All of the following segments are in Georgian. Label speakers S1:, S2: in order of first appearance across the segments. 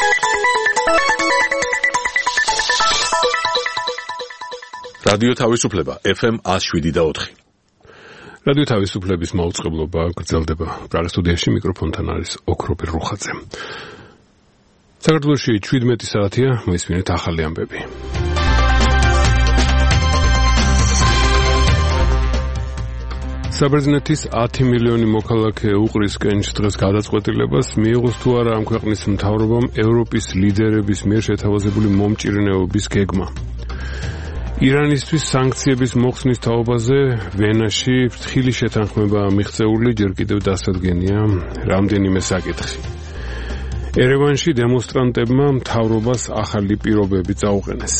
S1: რადიო თავისუფლება FM 107.4.
S2: რადიო თავისუფლების მაუწყებლობა გრძელდება. პრაღის სტუდიაში მიკროფონთან არის ოქროპირ რუხაძე. საქართველოში 17 საათია, მოისმინეთ ახალი ამბები. საბერძნეთის 10 მილიონი მოქალაქე უყრის კენჭ დღეს გადაწყვეტილებას მიიღოს თუ არა ამ ქვეყნის მთავრობამ ევროპის ლიდერების მიერ შეთავაზებული მომჭირნეობის გეგმა. ირანისთვის სანქციების მოხსნის თაობაზე ვენაში ფრთხილი შეთანხმება მიღწეული, ჯერ კიდევ დასადგენია რამდენიმე საკითხი. ერევანში დემონსტრანტებმა მთავრობას ახალი პირობები წაუყენეს.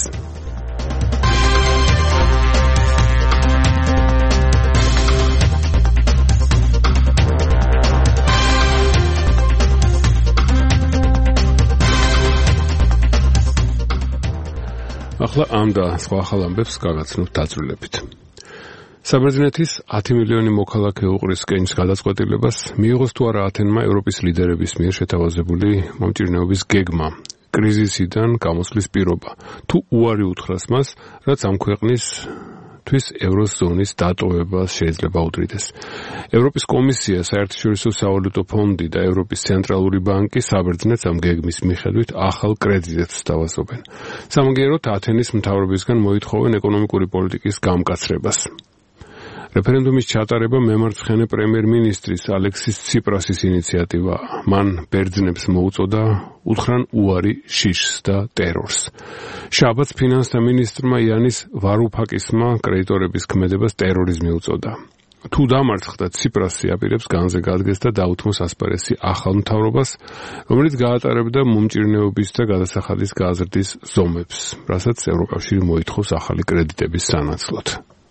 S2: ახლა ამ და სხვა ახალ ამბებს გაგაცნობთ დაწვრილებით. საბერძნეთის 10 მილიონი მოქალაქე უყრის კენჭს გადაწყვეტილებას მიიღოს თუ არა ათენმა ევროპის ლიდერების მიერ შეთავაზებული მომჭირნეობის გეგმა, კრიზისიდან გამოსვლის პირობა, თუ უარი უთხრას მას, რაც ამ ქვეყნისთვის ევროზონის დატოვებას შეიძლება უდრიდეს. ევროპის კომისია, საერთაშორისო სავალუტო ფონდი და ევროპის ცენტრალური ბანკი საბერძნეთს ამ გეგმის მიხედვით ახალ კრედიტებს სთავაზობენ. სამაგიეროდ ათენის მთავრობისგან მოითხოვენ ეკონომიკური პოლიტიკის გამკაცრებას. რეფერენდუმის ჩატარება მემარცხენე პრემიერ-მინისტრის ალექსის ციპრასის ინიციატივაა. მან ბერძნებს მოუწოდა უთხრან უარი შიშს და ტერორს. შაბათს ფინანსთა მინისტრმა იანის ვარუფაკისმა კრედიტორების ქმედებას ტერორიზმი უწოდა. თუ დამარცხდა, ციპრასი აპირებს განზე გადგეს და დაუთმოს ასპარესი ახალ მთავრობას, რომელიც გაატარებდა მომჭირნეობის და გადასახადის გაზრდის ზომებს, რასაც ევროკავშირი მოითხოვს ახალი კრედიტების სანაცვლოდ.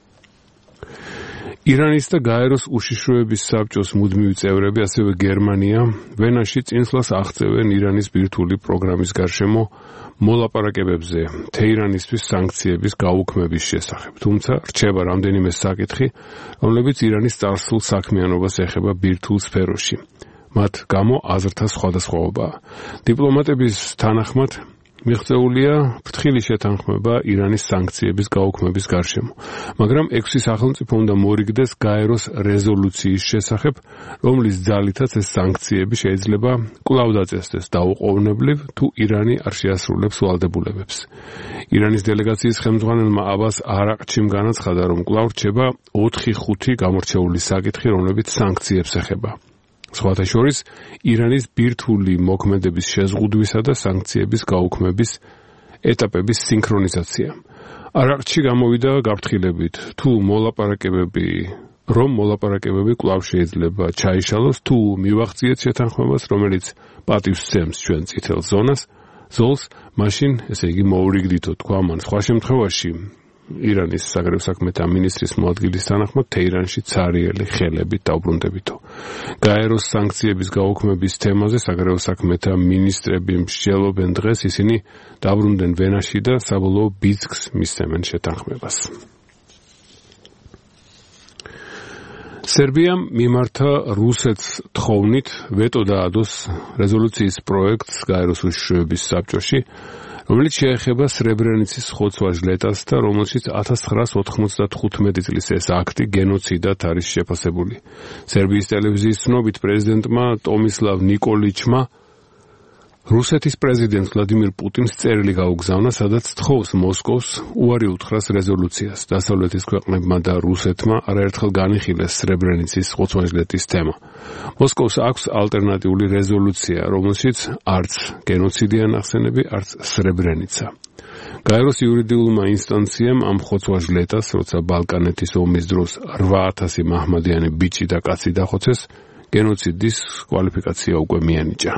S2: ირანის და გაეროს უშიშროების საბჭოს მუდმივი წევრები, ასევე გერმანია, ვენაში წინსვლას აღწევენ ირანის ბირთვული პროგრამის გარშემო მოლაპარაკებებზე თეირანისთვის სანქციების გაუქმების შესახებ. თუმცა რჩება რამდენიმე საკითხი, რომლებიც ირანის წარსულ საქმიანობას ეხება ბირთვულ სფეროში. მათ გამო აზრთა სხვადასხვაობაა. დიპლომატების თანახმად მიღწეულია ფრთხილი შეთანხმება ირანის სანქციების გაუქმების გარშემო, მაგრამ 6 სახელმწიფო უნდა მორიგდეს გაეროს რეზოლუციის შესახებ, რომლის ძალითაც ეს სანქციები შეიძლება კვლავ დაწესდეს დაუყოვნებლივ, თუ ირანი არ შეასრულებს ვალდებულებებს. ირანის დელეგაციის ხელმძღვანელმა აბას არაყჩიმ განაცხადა, რომ კვლავ რჩება 4-5 გამორჩეული საკითხი, რომლებიც სანქციებს ეხება. სხვათა შორის ირანის ბირთვული მოქმედების შეზღუდვისა და სანქციების გაუქმების ეტაპების სინქრონიზაცია. არაყჩი გამოვიდა გაფრთხილებით, რომ მოლაპარაკებები კვლავ შეიძლება ჩაიშალოს, თუ მივაღწიეთ შეთანხმებას, რომელიც პატივს სცემს ჩვენ წითელ ზოლს, მაშინ ესე იგი მოურიგდითო, თქვა მან. სხვა შემთხვევაში ირანის საგარეო საქმეთა მინისტრის მოადგილის თანახმად თეირანში ცარიელი ხელებით დაუბრუნდებითო. გაეროს სანქციების გაუქმების თემაზე საგარეო საქმეთა მინისტრები მსჯელობენ დღეს, ისინი დაბრუნდნენ ვენაში და საბოლოო ბიძგს მისცემენ შეთანხმებას. სერბიამ მიმართა რუსეთს თხოვნით ვეტო დაადოს რეზოლუციის პროექტს გაეროს უშიშროების საბჭოში, რომელიც შეეხება სრებრენიცის ხოცვა-ჟლეტას და რომელშიც 1995 წლის ეს აქტი გენოციდად არის შეფასებული. სერბიის ტელევიზიის ცნობით პრეზიდენტმა ტომისლავ ნიკოლიჩმა რუსეთის პრეზიდენტ ვლადიმირ პუტინს წერილი გაუგზავნა, სადაც თხოვს მოსკოვს უარი უთხრას რეზოლუციას. დასავლეთის ქვეყნებმა და რუსეთმა არაერთხელ განიხილეს სრებრენიცის ხოცვა-ჟლეტის თემა. მოსკოვს აქვს ალტერნატიული რეზოლუცია, რომელშიც არც გენოციდია ნახსენები, არც სრებრენიცა. გაეროს იურიდიულმა ინსტანციამ ამ ხოცვა-ჟლეტას, როცა ბალკანეთის ომის დროს 8000 მაჰმადიანი ბიჭი და კაცი დახოცეს, გენოციდის კვალიფიკაცია უკვე მიანიჭა.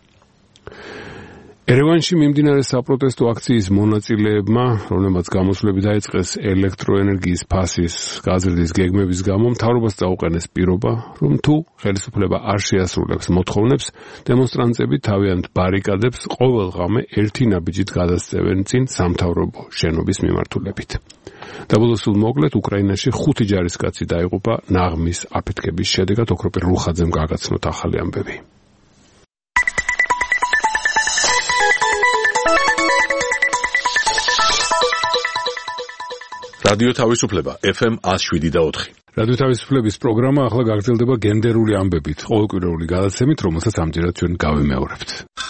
S2: ერევანში მიმდინარე საპროტესტო აქციის მონაწილეებმა, რომლებმაც გამოსვლები დაიწყეს ელექტროენერგიის ფასის გაზრდის გეგმების გამო, მთავრობას წაუყენეს პირობა, რომ თუ ხელისუფლება არ შეასრულებს მოთხოვნებს, დემონსტრანტები თავიანთ ბარიკადებს ყოველ ღამე ერთი ნაბიჯით გადასწევენ წინ სამთავრობო შენობის მიმართულებით. დაბოლოსულ მოკლედ უკრაინაში 5 ჯარისკაცი დაიღუპა ნაღმის აფეთქების შედეგად. ოქროპირ რუხაძემ გაგაცნოთ ახალი ამბები.
S1: რადიო თავისუფლება FM 107.4.
S2: რადიო თავისუფლების პროგრამა ახლა გაგრძელდება გენდერული ამბებით, ყოველკვირეული გადაცემით, რომელსაც ამჯერად ჩვენ გავიმეორებთ.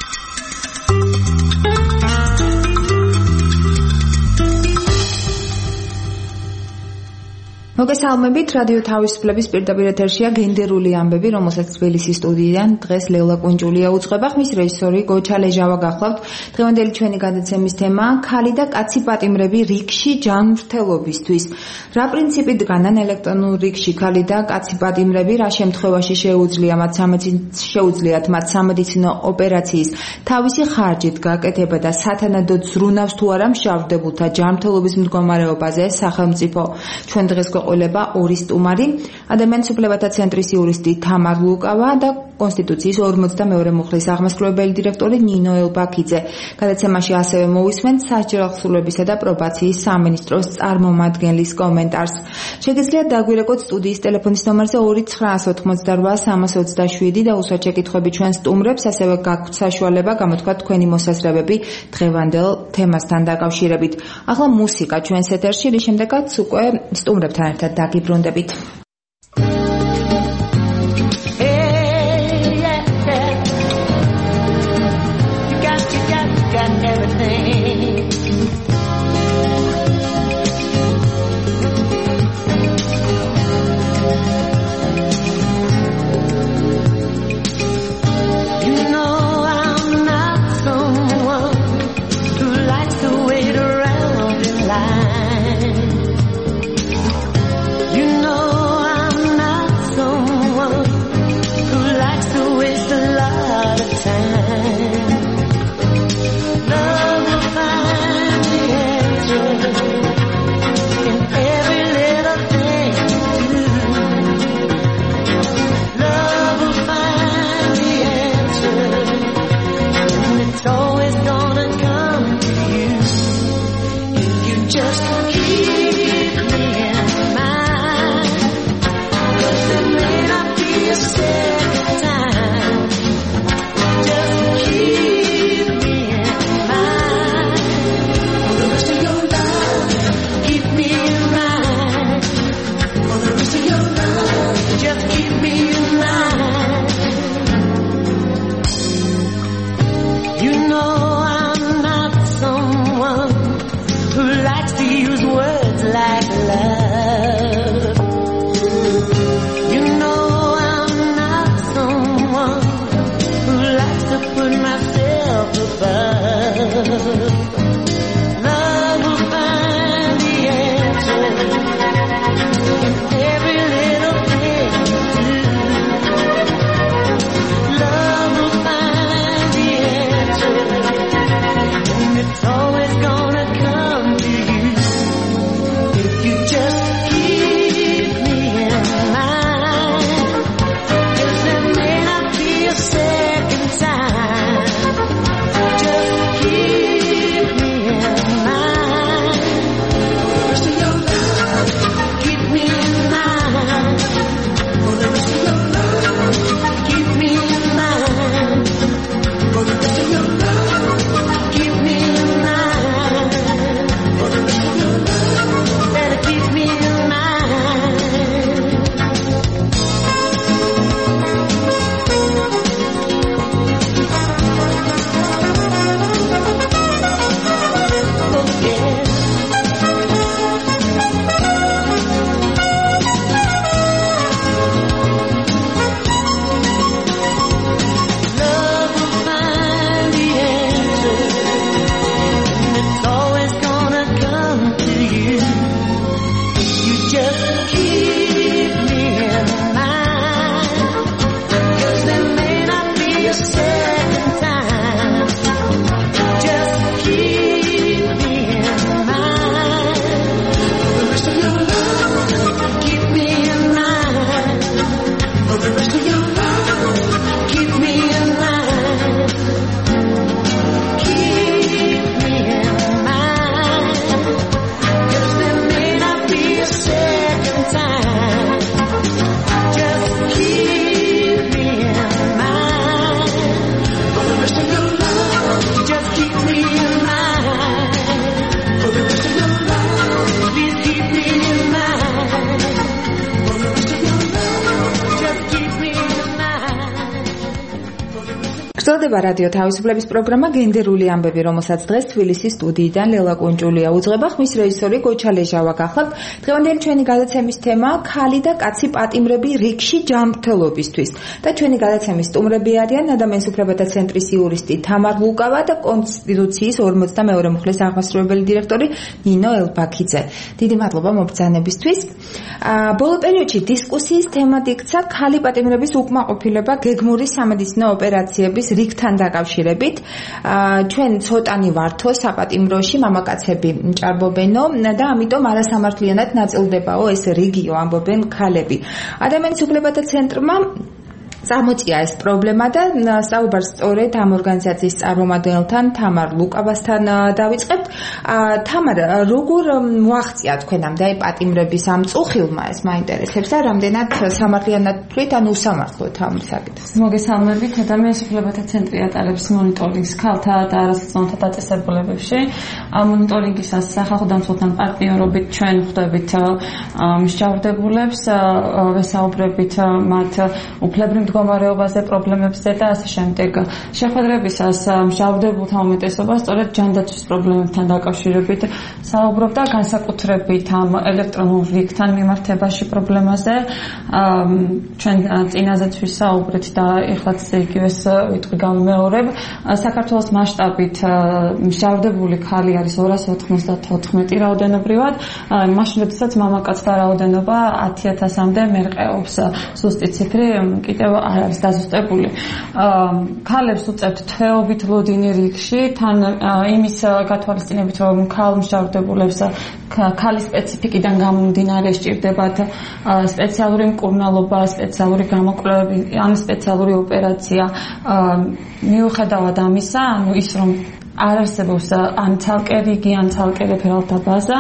S3: მოგესალმებით, რადიო თავისუფლების პირდაპირ ეთერშია გენდერული ამბები, რომელსაც თბილისის სტუდიიდან დღეს ლელა კვინჭულია უძღვება, ხმის რეჟისორი გოჩა ლეჟავა გახლავთ. დღევანდელი ჩვენი გადაცემის თემაა ქალი და კაცი პატიმრები რიგში ჯანმრთელობისთვის. რა პრინციპით დგანან ელექტრონულ რიგში ქალი და კაცი პატიმრები, რა შემთხვევაში შეუძლიათ მათ სამედიცინო ოპერაციის თავისი ხარჯით გაკეთება და სათანადოდ ზრუნავს თუ არა მშავდებულთა ჯანმრთელობის მდგომარეობაზე სახელმწიფო. ჩვენ დღეს ყოლება ორი სტუმარი, ადამიანის უფლებათა ცენტრის იურისტი თამარ ლუკავა და კონსტიტუციის 42 მუხლის აღმასრულებელი დირექტორი ნინო ელბაქიძე. გადაცემაში ასევე მოვისმენთ სასჯელ ახსოვლებისა და პრობაციის სამინისტროს წარმომადგენლის კომენტარს. შეგიძლიათ დაგვირეკოთ სტუდიის ტელეფონის ნომერზე 2988327 და უსვათ შეკითხვები ჩვენ სტუმრებს, ასევე გაქვთ საშუალება გამოთქვათ თქვენი მოსაზრებები დღევანდელ თემასთან დაკავშირებით. ახლა მუსიკა ჩვენს ეთერში, რის შემდეგაც უკვე სტუმრებთან ერთად დაგიბრუნდებით.
S4: Keep
S3: გრძელდება რადიო თავისუფლების პროგრამა გენდერული ამბები, რომელსაც დღეს თბილისის სტუდიიდან ლელა კუნჭულია უძღვება, ხმის რეჟისორი გოჩა ლეჟავა გახლავთ. დღევანდელი ჩვენი გადაცემის თემაა ქალი და კაცი პატიმრები რიგში ჯანმრთელობისთვის. და ჩვენი გადაცემის სტუმრები არიან ადამიანის უფლებათა ცენტრის იურისტი თამარ ლუკავა და კონსტიტუციის 42 მუხლის აღმასრულებელი დირექტორი ნინო ელბაქიძე. დიდი მადლობა მობრძანებისთვის. ბოლო პერიოდში დისკუსიის თემად იქცა ქალი პატიმრების უკმაყოფილება გეგმური სამედიცინო ოპერაციების რიგთან დაკავშირებით. ჩვენ ცოტანი ვართო საპატიმროში, მამაკაცები ჭარბობენო და ამიტომ არასამართლიანად ნაწილდებაო ეს რიგიო, ამბობენ ქალები. ადამიანის უფლებათა ცენტრმა წარმოწია ეს პრობლემა და საუბარს სწორედ ამ ორგანიზაციის წარმომადგენელთან თამარ ლუკავასთან დავიწყებთ. თამარ, როგორ მოაღწია თქვენამდე პატიმრების ამ წუხილმა ეს მაინტერესებს და რამდენად სამართლიანად თვლით ან უსამართლოდ ამ საკითხს?
S4: მოგესალმებით. ადამიანის უფლებათა ცენტრი ატარებს მონიტორინგს ქალთა და არასოციალურ დაწესებულებებში. ამ მონიტორინგისას სახალხო დამცველთან პარტნიორობით ჩვენ ხვდებით მსჯავრდებულებს, ვესაუბრებით მათ უფლებრივ მდგომარეობაზე, პრობლემებზე და ასე შემდეგ. შეხვედრებისას მსჯავრდებულთა უმეტესობა სწორედ ჯანდაცვის პრობლემებთან დაკავშირებით საუბრობდა, განსაკუთრებით ამ ელექტრონულ რიგთან მიმართებაში პრობლემაზე. ჩვენ წინაზეც ვისაუბრეთ და ეხლაც იგივეს ვიტყვი გამიმეორებ. საქართველოს მასშტაბით მსჯავრდებული ქალი არის 294 რაოდენობრივად, მაშინ როდესაც მამაკაცთა რაოდენობა 10,000-მდე მერყეობს. ზუსტი ციფრი კიდევ არ არის დაზუსტებული. ქალებს უწევთ თვეობით ლოდინი რიგში, თან იმის გათვალისწინებით, რომ ქალ მსჯავრდებულებს ქალის სპეციფიკიდან გამომდინარე სჭირდებათ სპეციალური მკურნალობა, სპეციალური გამოკვლევები, ან სპეციალური ოპერაცია. მიუხედავად ამისა, ის რომ არ არსებობს ან ცალკე რიგი, ან ცალკე რეფერალთა ბაზა,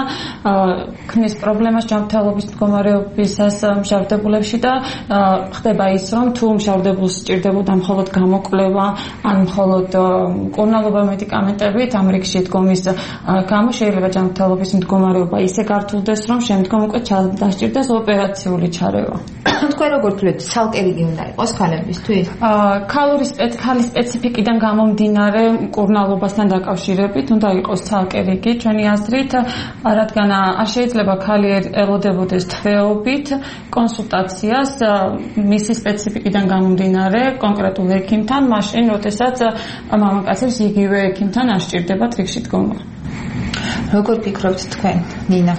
S4: ქმნის პრობლემას ჯანმრთელობის მდგომარეობისას მსჯავრდებულებში და ხდება ის, რომ თუ მსჯავრდებულს სჭირდებოდა მხოლოდ გამოკვლევა, ან მხოლოდ მკურნალობა მედიკამენტებით, ამ რიგში დგომის გამო შეიძლება ჯანმრთელობის მდგომარეობა ისე გართულდეს, რომ შემდგომ უკვე დასჭირდეს ოპერაციული ჩარევა.
S3: თქვენ როგორ თვლით, ცალკე რიგი უნდა იყოს ქალებისთვის?
S4: ქალის სპეციფიკიდან გამომდინარე მკურნალობასთან დაკავშირებით უნდა იყოს ცალკე რიგი ჩვენი აზრით, რადგან არ შეიძლება ქალი ელოდებოდეს თვეობით კონსულტაციას მისი სპეციფიკიდან გამომდინარე კონკრეტულ ექიმთან, მაშინ როდესაც მამაკაცებს იგივე ექიმთან არ სჭირდებათ რიგში დგომა.
S3: როგორ ფიქრობთ თქვენ, ნინა?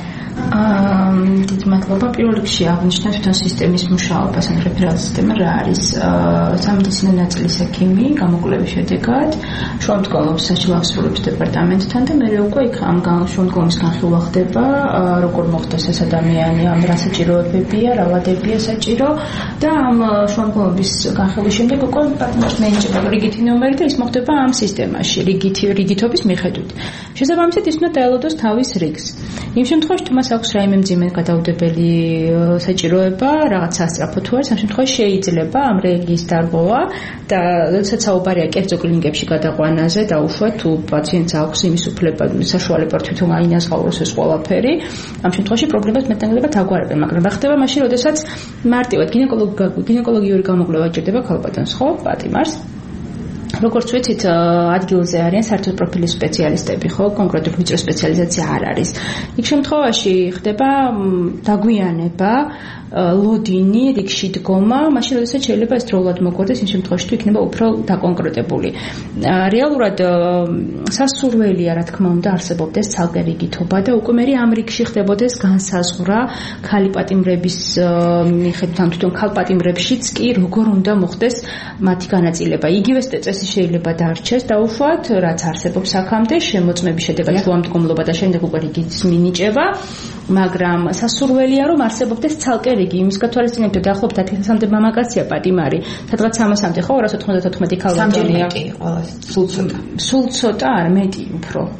S5: დიდი მადლობა. პირველ რიგში აღნიშნეთ თვითონ სისტემის მუშაობას, ან რეფერალ სისტემა რა არის. სამედიცინო ნაწილის ექიმი გამოკვლევის შედეგად შუამდგომლობს საჭირო აღსრულებს დეპარტამენტთან და მე უკვე იქ ამ შუამდგომლის განხილვა ხდება, როგორ მოხდეს ეს ადამიანი, ამ რა საჭიროებებია, რა ვადებია საჭირო და ამ შუამდგომლობის განხილვის შემდეგ უკვე პარტნიორს მეინჭება რიგითი ნომერი და ის მოხდება ამ სისტემაში, რიგითობის მიხედვით. შესაბამისად ის უნდა დაელოდოს თავის რიგს. იმ შემთხვევაში თუ მას აქვს რაიმე მძიმე გადაუდებელი საჭიროება, რაღაც სასწრაფო თუ არის, ამ შემთხვევაში შეიძლება ამ რეგის დარღვევა და როდესაც საუბარია კერძო კლინიკებში გადაყვანაზე, დაუშვათ თუ პაციენტს აქვს იმის უფლება, საშუალება თვითონ აინაზღაუროს ეს ყველაფერი, ამ შემთხვევაში პრობლემას მეტნაკლებად აგვარებენ, მაგრამ რა ხდება მაშინ, როდესაც მარტივად გინეკოლოგიური გამოკვლევა ჭირდება ქალბატონს, ხო, პატიმარს. როგორც ვიცით, ადგილზე არიან საერთოდ პროფილის სპეციალისტები, ხო, კონკრეტული ვიწრო სპეციალიზაცია არ არის. იქ შემთხვევაში ხდება დაგვიანება, ლოდინი, რიგში დგომა, მაშინ როდესაც შეიძლება ეს დროულად მოგვარდეს, იმ შემთხვევაში თუ იქნება უფრო დაკონკრეტებული. რეალურად სასურველია, რა თქმა უნდა, არსებობდეს ცალკე რიგითობა და უკვე მე ამ რიგში ხდებოდეს განსაზღვრა ქალი პატიმრების მიხედვით, ან თვითონ ქალ პატიმრებშიც კი როგორ უნდა მოხდეს მათი განაწილება. იგივე წესი შეიძლება დარჩეს დაუშვათ, რაც არსებობს აქამდე, შემოწმების შედეგად შუამდგომლობა და შემდეგ უკვე რიგიც მინიჭება, მაგრამ სასურველია, რომ არსებობდეს ცალკე რიგი. იმის გათვალისწინებით, რომ დაახლოებით 10,000-მდე მამაკაცია პატიმარი, სადღაც 300-მდე ხო, 294 ქალბატონია.
S3: სულ ცოტა.
S5: სულ ცოტა არ მეტი უფრო.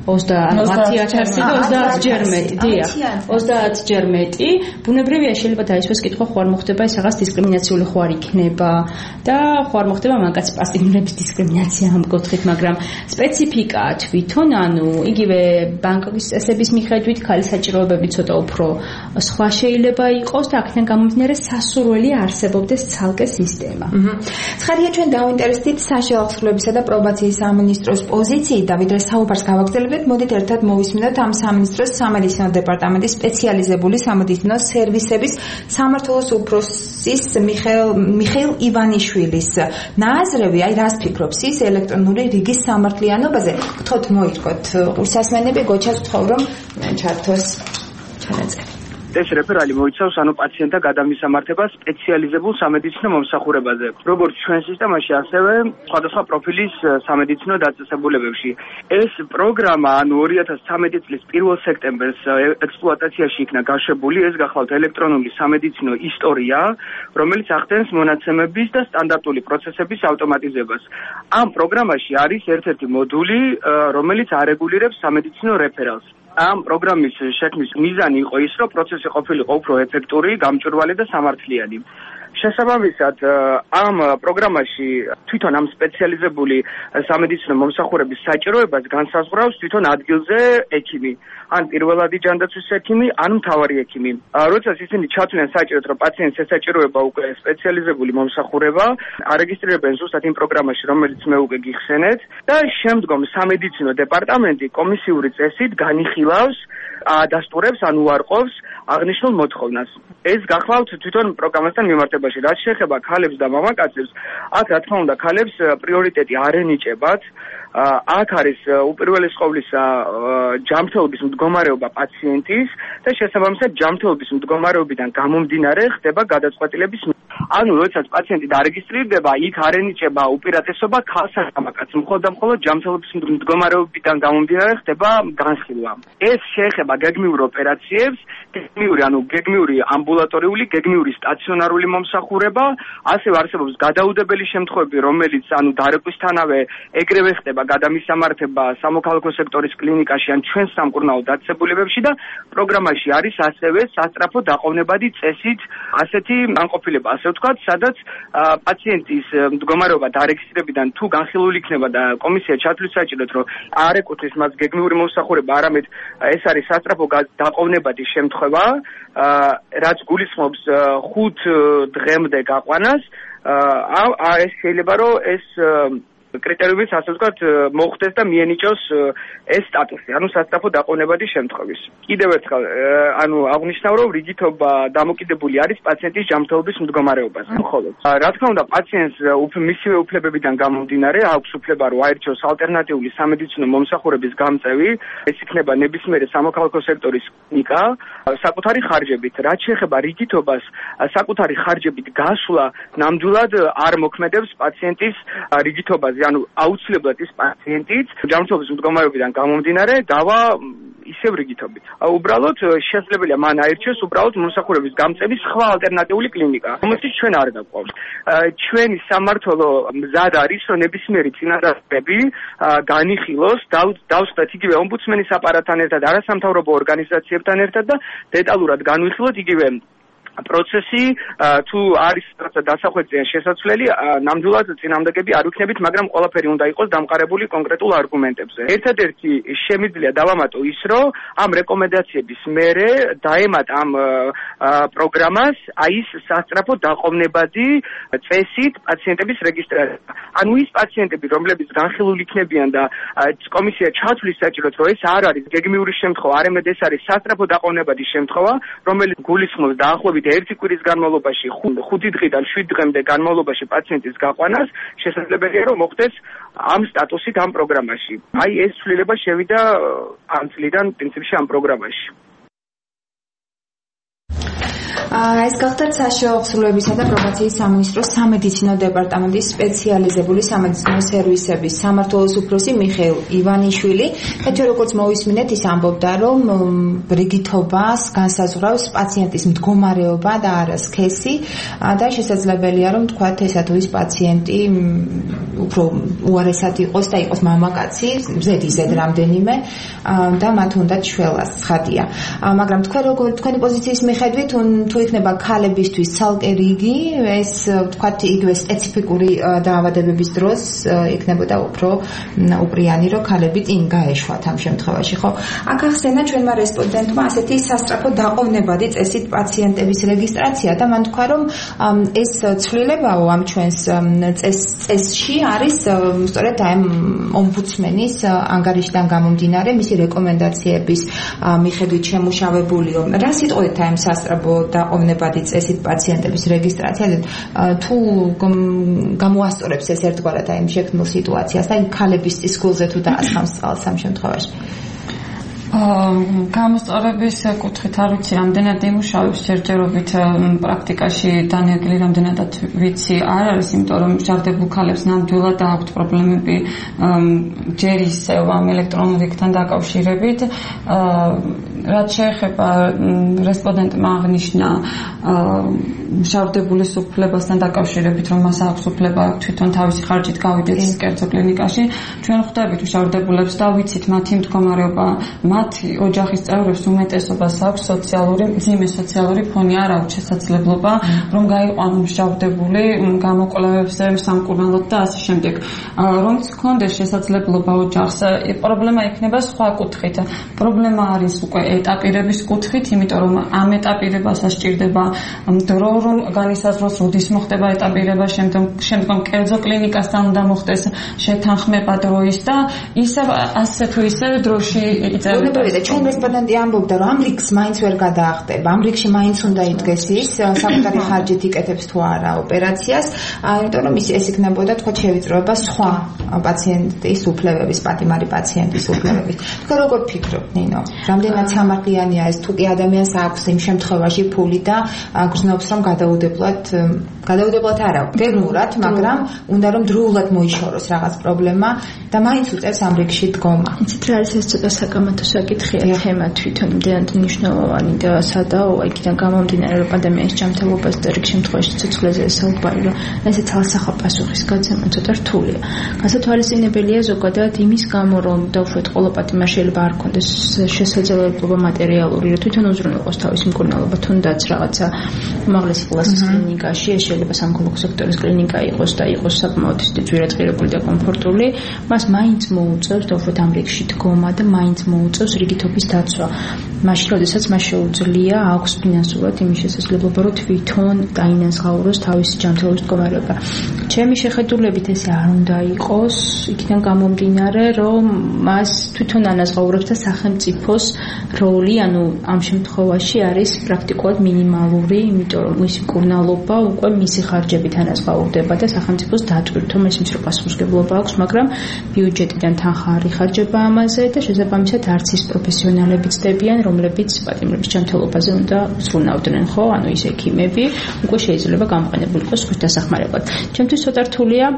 S5: 30,000 და 30-ჯერ მეტი, დიახ, 30-ჯერ მეტი. ბუნებრივია შეიძლება დაისვას კითხვა ხო არ მოხდება ეს რაღაც დისკრიმინაციული ხო არ იქნება და ხო არ მოხდება მანკაც პასტივნების დისკრიმინაცია ამ კუთხით, მაგრამ სპეციფიკა თვითონ, ანუ იგივე ბანკის წესების მიხედვით ქალის საჭიროებები ცოტა უფრო სხვა შეიძლება იყოს და აქედან გამომდინარე სასურველი არსებობდეს ცალკე სისტემა.
S3: ცხადია ჩვენ დავინტერესდით საშუალო აღსრულებისა და პრობაციის სამინისტროს პოზიციით და ვიდრე საუბარს გავაგრძელებთ, მოდით ერთად მოვისმინოთ ამ სამინისტროს სამედიცინო დეპარტამენტის სპეციალიზებული სამედიცინო სერვისების სამმართველოს უფროსის მიხეილ ივანიშვილის ნაზრები, აი რას ფიქრობს ის ელექტრონული რიგის სამართლიანობაზე? გთხოვთ მოითქოთ უსასმენები გოჩას გთხოვ რომ ჩართოს ჩანაწერი.
S6: ეს რეფერალი მოიცავს ანუ პაციენტთა გადამისამართებას სპეციალიზებულ სამედიცინო მომსახურებაზე, როგორც ჩვენ სისტემაში, ასევე სხვადასხვა პროფილის სამედიცინო დაწესებულებებში. ეს პროგრამა ანუ 2013 წლის 1 სექტემბერს ექსპლუატაციაში იქნა გაშვებული. ეს გახლავთ ელექტრონული სამედიცინო ისტორია, რომელიც ახდენს მონაცემების და სტანდარტული პროცესების ავტომატიზებას. ამ პროგრამაში არის ერთ-ერთი მოდული, რომელიც არეგულირებს სამედიცინო რეფერალს. ამ პროგრამის შექმნის მიზანი იყო ის, რომ პროცესი ყოფილიყო უფრო ეფექტური, გამჭვირვალე და სამართლიანი. შესაბამისად, ამ პროგრამაში თვითონ ამ სპეციალიზებული სამედიცინო მომსახურების საჭიროებას განსაზღვრავს თვითონ ადგილზე ექიმი, ან პირველადი ჯანდაცვის ექიმი, ან მთავარი ექიმი. როდესაც ისინი ჩათვლიან საჭიროდ, რომ პაციენტს ესაჭიროება უკვე სპეციალიზებული მომსახურება, არეგისტრირებენ ზუსტად იმ პროგრამაში, რომელიც მე უკვე გიხსენეთ და შემდგომ სამედიცინო დეპარტამენტი კომისიური წესით განიხილავს, ადასტურებს ან უარყოფს აღნიშნულ მოთხოვნას. ეს გახლავთ თვითონ პროგრამასთან მიმართებაში. რაც შეეხება ქალებს და მამაკაცებს, აქ რა თქმა უნდა ქალებს პრიორიტეტი არ ენიჭებათ. აქ არის უპირველეს ყოვლისა ჯანმრთელობის მდგომარეობა პაციენტის და შესაბამისად ჯანმრთელობის მდგომარეობიდან გამომდინარე ხდება გადაწყვეტილების. ანუ როდესაც პაციენტი დარეგისტრირდება, იქ არ ენიჭება უპირატესობა ქალს ან მამაკაცს, მხოლოდ ჯანმრთელობის მდგომარეობიდან გამომდინარე ხდება განხილვა. ეს შეეხება გეგმიურ ოპერაციებს, გეგმიური ამბულატორიული, გეგმიური სტაციონარული მომსახურება, ასევე არსებობს გადაუდებელი შემთხვევები, რომელიც დარეკვისთანავე ეგრევე ხდება გადამისამართება სამოქალაქო სექტორის კლინიკაში ან ჩვენ სამკურნალო დაწესებულებებში და პროგრამაში არის ასევე სასწრაფო დაყოვნებადი წესით ასეთი განყოფილება, ასე ვთქვათ, სადაც პაციენტის მდგომარეობა დარეგისტრირებიდან თუ განხილული იქნება და კომისია ჩათვლის საჭიროდ, რომ არ ეკუთვნის მას გეგმიური მომსახურება, არამედ ეს არის სასწრაფო დაყოვნებადი შემთხვევა, რაც გულისხმობს 5 დღემდე გაყვანას, ეს შეიძლება რომ ეს კრიტერიუმის ასე ვთქვათ მოხდეს და მიენიჭოს ეს სტატუსი, ანუ სასწრაფო დაყოვნებადი შემთხვევის. კიდევ ერთხელ, აღნიშნავ, რომ რიგითობა დამოკიდებული არის პაციენტის ჯანმრთელობის მდგომარეობაზე. მხოლოდ, რა თქმა უნდა, პაციენტს მისივე უფლებებიდან გამომდინარე აქვს უფლება, რომ აირჩიოს ალტერნატიული სამედიცინო მომსახურების გამწევი, ეს იქნება ნებისმიერი სამოქალაქო სექტორის კლინიკა, საკუთარი ხარჯებით. რაც შეეხება რიგითობას, საკუთარი ხარჯებით გასვლა ნამდვილად არ მოქმედებს პაციენტის რიგითობაზე. ანუ აუცილებლად ის პაციენტიც ჯანმრთელობის მდგომარეობიდან გამომდინარე დავა ისევ რიგითობით. უბრალოდ შესაძლებელია მან აირჩიოს უბრალოდ მომსახურების გამწევის სხვა ალტერნატიული კლინიკა, რომელსაც ჩვენ არ გაგვყავს. ჩვენი სამმართველო მზად არის, რომ ნებისმიერი წინადადებები განიხილოს, დავსწრეთ იგივე ომბუდსმენის აპარატთან ერთად, არასამთავრობო ორგანიზაციებთან ერთად და დეტალურად განვიხილოთ იგივე პროცესი თუ არის დასახვეწიან შესაძლებელი, ნამდვილად წინამდებები არ ვიქნებით, მაგრამ ყველაფერი უნდა იყოს დამყარებული კონკრეტულ არგუმენტებზე. ერთადერთი შემიძლია დავამატო ის, რომ ამ რეკომენდაციების მერე დაემატა ამ პროგრამას ის სასწრაფო დაყოვნებადი წესით პაციენტების რეგისტრირება. ანუ ის პაციენტები, რომლებიც განხილული იქნებიან და კომისია ჩათვლის საჭიროდ, რომ ეს არ არის გეგმიური შემთხვევა, არამედ ეს არის სასწრაფო დაყოვნებადი შემთხვევა, რომელიც გულისხმობს დაახლოებით 1 კვირის განმავლობაში 5 დღიდან 7 დღემდე განმავლობაში პაციენტის გაყვანას, შესაძლებელია რომ მოხდეს ამ სტატუსით ამ პროგრამაში. აი ეს ცვლილება შევიდა ამ წლიდან პრინციპში ამ პროგრამაში.
S3: ეს გახდათ საშუალო ხსრულებისა და პრობაციის სამინისტროს სამედიცინო დეპარტამენტის სპეციალიზებული სამედიცინო სერვისების სამმართველოს უფროსი მიხეილ ივანიშვილი. ჩვენ როგორც მოვისმინეთ, ის ამბობდა, რომ რიგითობას განსაზღვრავს პაციენტის მდგომარეობა და არა სქესი და შესაძლებელია, რომ თქვათ ესა თუ ის პაციენტი უფრო უარესად იყოს და იყოს მამაკაცი, ზედიზედ რამდენიმე და მათ უნდათ შველას ცხადია. მაგრამ თქვენი პოზიციის მიხედვით თუ იქნება ქალებისთვის ცალკე რიგი, ეს თქვათ იგივე სპეციფიკური დაავადებების დროს იქნებოდა უფრო უპრიანი, რომ ქალები წინ გაეშვათ ამ შემთხვევაში, ხო? აქ ახსენა ჩვენმა რესპონდენტმა ასეთი სასწრაფო დაყოვნებადი წესით პაციენტების რეგისტრაცია და მან თქვა, რომ ეს ცვლილებაო ამ ჩვენს წესში არის სწორედ ამ ომბუდსმენის ანგარიშიდან გამომდინარე, მისი რეკომენდაციების მიხედვით შემუშავებულიო. რა სიტყვით ამ სასწრაფო დაყოვნებადი წესით პაციენტების რეგისტრაციაზე თუ გამოასწორებს ეს ერთგვარად აი შექმნილ სიტუაციას და ქალების სისქულზე თუ დაასხამს წყალს ამ შემთხვევაში?
S4: გამოსწორების კუთხით არ ვიცი რამდენად იმუშავებს ჯერჯერობით პრაქტიკაში დანიეგლი რამდენადაც ვიცი არ არის, იმიტომ რომ ჟარდებულ ქალებს ნამდვილად აქვთ პრობლემები ჯერ ისევ ამ ელექტრონულ რიგთან დაკავშირებით. რაც შეეხება რესპონდენტმა აღნიშნა ჟარდებული უფლებასთან დაკავშირებით, რომ მას აქვს უფლება თვითონ თავისი ხარჯით გავიდეს კერძო კლინიკაში, ჩვენ ხვდებით ჟარდებულებს და ვიცით მათი მდგომარეობა, მათი ოჯახის წევრებს უმეტესობას აქვს მძიმე სოციალური ფონი, არ აქვს შესაძლებლობა რომ გაიყვანონ ჟარდებული გამოკვლევებზე, სამკურნალოდ და ასე შემდეგ. რომც ჰქონდეს შესაძლებლობა ოჯახს, პრობლემა იქნება სხვა კუთხით. პრობლემა არის უკვე ეტაპირების კუთხით, იმიტომ რომ ამ ეტაპირებასაც სჭირდება დრო, რომ განისაზღვროს როდის მოხდება ეტაპირება, შემდგომ კერძო კლინიკასთან უნდა მოხდეს შეთანხმება დროის და ისევ ასე თუ ისე დროში იწერება.
S3: ჩვენ რესპონდენტი ამბობდა, რომ ამ რიგს მაინც ვერ გადაახტება, ამ რიგში მაინც უნდა იდგეს ის, საკუთარი ხარჯით იკეთებს თუ არა ოპერაციას, იმიტომ რომ ეს იქნებოდა თქვა შევიწროება სხვა პაციენტის უფლებების, პატიმარი პაციენტის უფლებების. თქვენ როგორ ფიქრობთ, ნინო? რამდენად სამართლიანია ეს, თუ კი ადამიანს აქვს იმ შემთხვევაში ფული და გრძნობს რომ გადაუდებლად არა, გეგმურად, მაგრამ უნდა რომ დროულად მოიშოროს რაღაც პრობლემა და მაინც უწევს ამ რიგში დგომა.
S5: იცით რა არის ეს ცოტა საკამათო საკითხია თემა თვითონ იმდენად მნიშვნელოვანი და სადაო იქიდან გამომდინარე რომ პანდემიის ჯანმრთელობას და რიგ შემთხვევაში ცოცხლეზე საუბარი რომ ესეც ალსახა პასუხის გაცემა ცოტა რთულია. გასათვალისწინებელია ზოგადად იმის გამო რომ დავუშვათ ყოლა პატიმარ შეიძლება არ ქონდეს შესაძლებლობა მატერიალური რომ თვითონ უზრუნველყოს თავის მკურნალობა თუნდაც რაღაცა უმაღლესი კლასის კლინიკაში შეიძლება სამკურნალო სექტორის კლინიკა იყოს და იყოს საკმაოდ ძვირადღირებული და კომფორტული, მას მაინც მოუწევს დავუშვათ ამ რიგში დგომა და მაინც მოუწევს რიგითობის დაცვა. მაშინ, როდესაც მას შეუძლია აქვს ფინანსურად იმის შესაძლებლობა, რომ თვითონ დაინაზღაუროს თავისი ჯანმრთელობის მდგომარეობა. ჩემი შეხედულებით ესე არ უნდა იყოს, იქიდან გამომდინარე, რომ მას თვითონ ანაზღაურებს და სახელმწიფოს როლი, ანუ ამ შემთხვევაში არის პრაქტიკულად მინიმალური, იმიტომ რომ მისი მკურნალობა უკვე მისი ხარჯებით ანაზღაურდება და სახელმწიფოს დატვირთვა მის რო პასუხისმგებლობა აქვს, მაგრამ ბიუჯეტიდან თანხა არ იხარჯება ამაზე და შესაბამისად არც ის პროფესიონალები ცდებიან, რომლებიც პატიმრების ჯანმრთელობაზე უნდა ზრუნავდნენ, ხო? ანუ ის ექიმები უკვე შეიძლება გამოყენებული იყოს სხვის დასახმარებლად. ჩემთვის ცოტა რთულია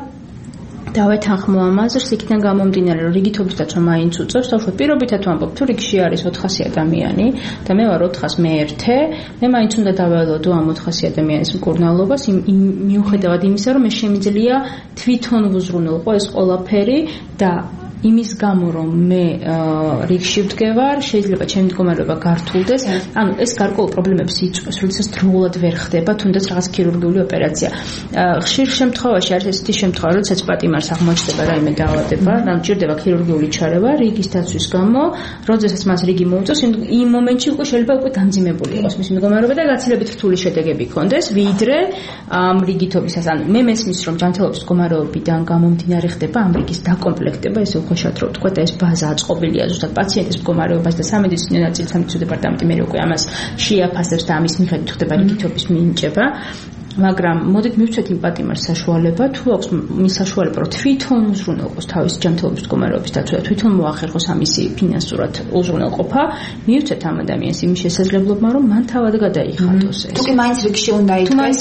S5: დავეთანხმო ამაზრს, იქიდან გამომდინარე, რომ რიგითობის დაცვა მაინც უწევს, თავშოთ პირობითად ვამბობ, თუ რიგში არის 400 ადამიანი და მე ვარ 400 მე-1, მე მაინც უნდა დაველოდო ამ 400 ადამიანის მკურნალობას, მიუხედავად იმისა, რომ მე შემიძლია თვითონ ვუზრუნველყო ეს ყველაფერი და იმის გამო რომ მე რიგში ვდგევარ, შეიძლება ჩემი მდგომარეობა გართულდეს, ანუ ეს გარკვეულ პრობლემებს იწვევს, როდესაც დროულად ვერ ხდება თუნდაც რაღაც ქირურგიული ოპერაცია. ხშირ შემთხვევაში არის ესეთი შემთხვევა, როდესაც პატიმარს აღმოჩნდება რაიმე დაავადება, ანუ ჭირდება ქირურგიული ჩარევა რიგის დაცვის გამო, როდესაც მას რიგი მოუწევს, იმ მომენტში უკვე შეიძლება უკვე დამძიმებული იყოს მისი მდგომარეობა და გაცილებით რთული შედეგები ჰქონდეს, ვიდრე ამ რიგითობისას. ანუ მე მესმის რომ ჯანმრთელობის მდგომარეობიდან გამომდინარე ხდება ამ რიგის დაკომპლექტება, ესე ხოშად რო თქვა და ეს ბაზა აწყობილია ზუსტად პაციენტის მდგომარეობას და სამედიცინო ნაწილი სამედიცინო დეპარტამენტი მე უკვე ამას შეაფასებს და ამის მიხედვით ხდება რიგითობის მინიჭება. მაგრამ მოდით მივცეთ იმ პატიმარს საშუალება, თუ აქვს მის საშუალება, რომ თვითონ უზრუნველყოს თავის ჯანმრთელობის მდგომარეობის დაცვა, თვითონ მოახერხოს ამისი ფინანსურად უზრუნველყოფა, მივცეთ ამ ადამიანს იმის შესაძლებლობა, რომ მან თავად გადაიხადოს ეს.
S3: თუ კი მაინც რიგში უნდა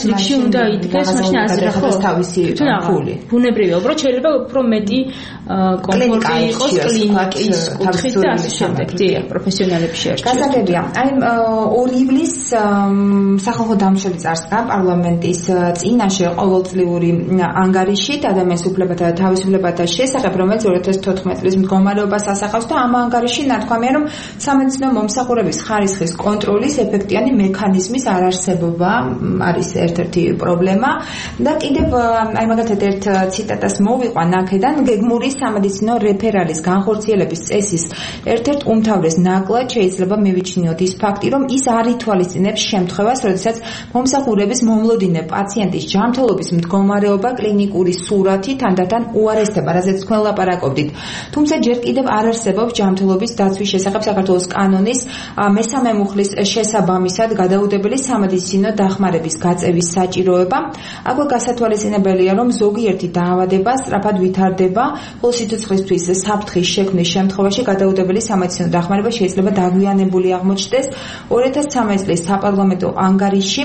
S3: იდგეს,
S5: მაშინ აზრი ხო
S3: თავისი ფული.
S5: ბუნებრივია, უბრალოდ შეიძლება უფრო მეტი კომფორტი იყოს კლინიკის კუთხით და ასე შემდეგ. დიახ, პროფესიონალები შეერჩევათ.
S3: გასაგებია. აი 2 ივლისს სახალხო დამცველი წარსდგა პარლამენტის წინაშე ყოველწლიური ანგარიშით ადამიანის უფლებათა და თავისუფლებათა შესახებ, რომელიც 2014 წლის მდგომარეობას ასახავს და ამ ანგარიში ნათქვამია, რომ სამედიცინო მომსახურების ხარისხის კონტროლის ეფექტიანი მექანიზმის არარსებობა არის ერთ-ერთი პრობლემა და კიდევ აი მაგალითად ერთ ციტატას მოვიყვან აქედან გეგმური სამედიცინო რეფერალის განხორციელების წესის ერთ-ერთ უმთავრეს ნაკლად შეიძლება მივიჩნიოთ ის ფაქტი, რომ ის არ ითვალისწინებს შემთხვევას, როდესაც მომსახურების მომლოდინე პაციენტის ჯანმრთელობის მდგომარეობა კლინიკური სურათი თანდათან უარესდება, რაზეც თქვენ ლაპარაკობდით. თუმცა ჯერ კიდევ არ არსებობს ჯანმრთელობის დაცვის შესახებ საქართველოს კანონის მესამე მუხლის შესაბამისად გადაუდებელი სამედიცინო დახმარების გაწევის საჭიროება. აქვე გასათვალისწინებელია, რომ ზოგიერთი დაავადება სწრაფად ვითარდება, ხოლო სიცოცხლისთვის საფრთხის შექმნის შემთხვევაში გადაუდებელი სამედიცინო დახმარება შეიძლება დაგვიანებული აღმოჩნდეს. 2013 წლის საპარლამენტო ანგარიში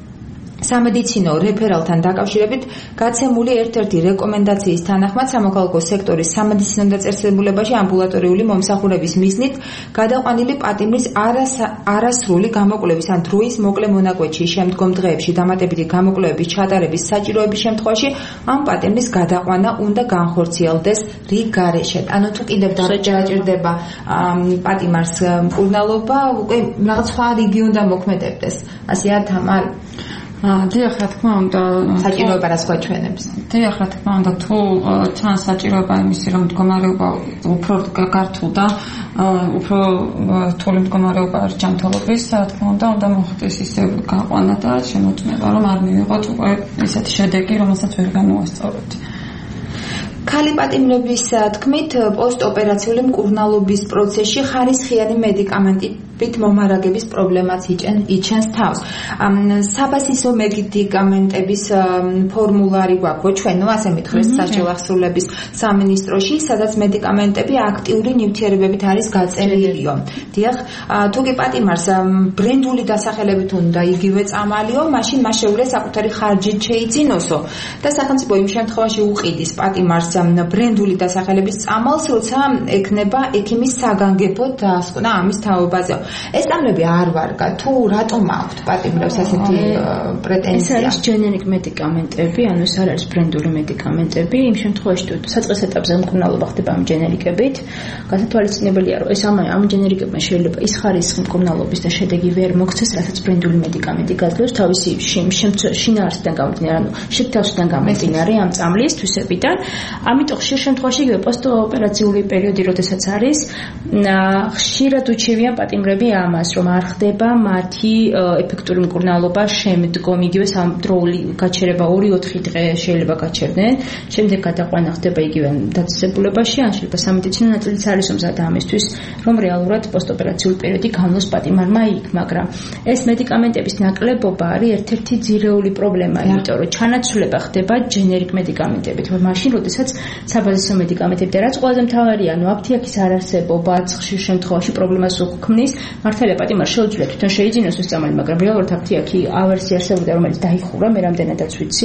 S3: სამედიცინო რეფერალთან დაკავშირებით გაცემული ერთ-ერთი რეკომენდაციის თანახმად სამოქალაქო სექტორის სამედიცინო დაწესებულებაში ამბულატორიული მომსახურების მიზნით გადაყვანილი პატიმრის არასრული გამოკვლევის ან დროის მოკლე მონაკვეთში შემდგომ დღეებში დამატებითი გამოკვლევების ჩატარების საჭიროების შემთხვევაში ამ პატიმრის გადაყვანა უნდა განხორციელდეს რიგ გარეშედ. ანუ თუ კიდევ დაჭირდება პატიმარს მკურნალობა, უკვე რაღაც სხვა რიგი უნდა მოქმედებდეს. ასეა თამარ
S4: დიახ, რა თქმა უნდა,
S3: საჭიროება რა სხვა ჩვენებს.
S4: დიახ, რა თქმა უნდა, თუ თან საჭიროება იმისი, რომ მდგომარეობა უფრო გართულდა, უფრო რთული მდგომარეობა არის ჯანმრთელობის, რა თქმა უნდა მოხდეს ისე გაყვანა და შემოწმება, რომ არ მივიღოთ უკვე ესეთი შედეგი, რომელსაც ვერ განუასწოროთ.
S3: ქალი პატიმრების თქმით, პოსტოპერაციული მკურნალობის პროცესში ხარისხიანი მედიკამენტით მომარაგების პრობლემაც იჩენს თავს. საბაზისო მედიკამენტების ფორმულარი გვაქვს ჩვენ, ასე მითხრეს საჯარო აღსრულების სამინისტროში, სადაც მედიკამენტები აქტიური ნივთიერებებით არის გაწერილიო. დიახ, თუ კი პატიმარს ბრენდული დასახელებით უნდა იგივე წამალიო, მაშინ მას შეუძლია საკუთარი ხარჯით შეიძინოსო და სახელმწიფო იმ შემთხვევაში უყიდის პატიმარს ბრენდული დასახელების წამალს, როცა ექნება ექიმის საგანგებო დასკვნა ამის თაობაზე. ეს წამლები არ ვარგა, თუ რატომ აქვთ პატიმრებს ასეთი პრეტენზია?
S5: ეს არის ჯენერიკ მედიკამენტები, ანუ ეს არ არის ბრენდული მედიკამენტები. იმ შემთხვევაში თუ საწყის ეტაპზე მკურნალობა ხდება ამ ჯენერიკებით, გასათვალისწინებელია, რომ ეს ამ ჯენერიკებმა შეიძლება ის ხარისხი მკურნალობის და შედეგი ვერ მოქცეს, რასაც ბრენდული მედიკამენტი გაძლევს თავისი შინაარსიდან გამომდინარე, ანუ შეთავსიდან გამომდინარე ამ წამლის თვისებიდან. ამიტომ ხშირ შემთხვევაში იგივე პოსტოპერაციული პერიოდი, როდესაც არის, ხშირად უჩივიან პატიმრები ამას, რომ არ ხდება მათი ეფექტური მკურნალობა შემდგომ, იგივე სამდროული გაჩერება 2-4 დღე შეიძლება გაჩერდნენ, შემდეგ გადაყვანა ხდება იგივე დაწესებულებაში, ან შეიძლება სამედიცინო ნაწილიც არის მზად ამისთვის, რომ რეალურად პოსტოპერაციული პერიოდი განვლოს პატიმარმა იქ, მაგრამ ეს მედიკამენტების ნაკლებობა არის ერთ-ერთი ძირეული პრობლემა, იმიტომ რომ ჩანაცვლება ხდება ჯენერიკ მედიკამენტებით, მაშინ როდესაც საბაზისო მედიკამენტები და რაც ყველაზე მთავარია, ანუ აფთიაქის არარსებობა ხშირ შემთხვევაში პრობლემას უქმნის. მართალია პატიმარს შეუძლია თვითონ შეიძინოს ეს წამალი, მაგრამ რეალურად აფთიაქი ავერსი არსებობდა, რომელიც დაიხურა, მე რამდენადაც ვიცი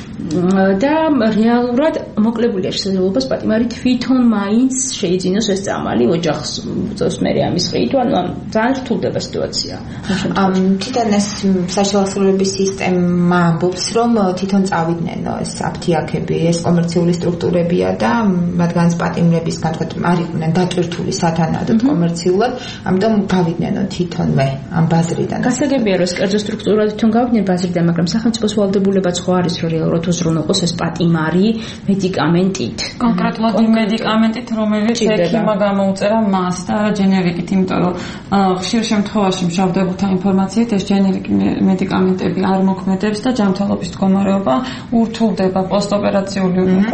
S5: და რეალურად მოკლებულია შესაძლებლობას პატიმარი თვითონ მაინც შეიძინოს ეს წამალი ოჯახს უწევს მე ამის ხით, ანუ ძალიან რთულდება სიტუაცია.
S3: თვითონ ეს საშუალო აღსრულების სისტემა ამბობს, რომ თვითონ წავიდნენ ეს აფთიაქები, ეს კომერციული სტრუქტურებია და მათგანაც პატიმრებისგან არ იყვნენ დატვირთული სათანადოდ კომერციულად, ამიტომ გავიდნენ თვითონვე ამ ბაზრიდან.
S5: გასაგებია, რომ კერძო სტრუქტურა თვითონ გავიდნენ ბაზრიდან, მაგრამ სახელმწიფოს ვალდებულებაც ხო არის, რომ რეალურად უზრუნველყოს ეს პატიმარი მედიკამენტით.
S4: კონკრეტულად მედიკამენტით, რომელიც ექიმმა გამოუწერა მას და არა ჯენერიკით, იმიტომ რომ ხშირ შემთხვევაში მშავდებულთა ინფორმაციით ეს ჯენერიკი მედიკამენტები არ მოქმედებს და ჯანმრთელობის მდგომარეობა ურთულდება პოსტოპერაციული მკურნალობა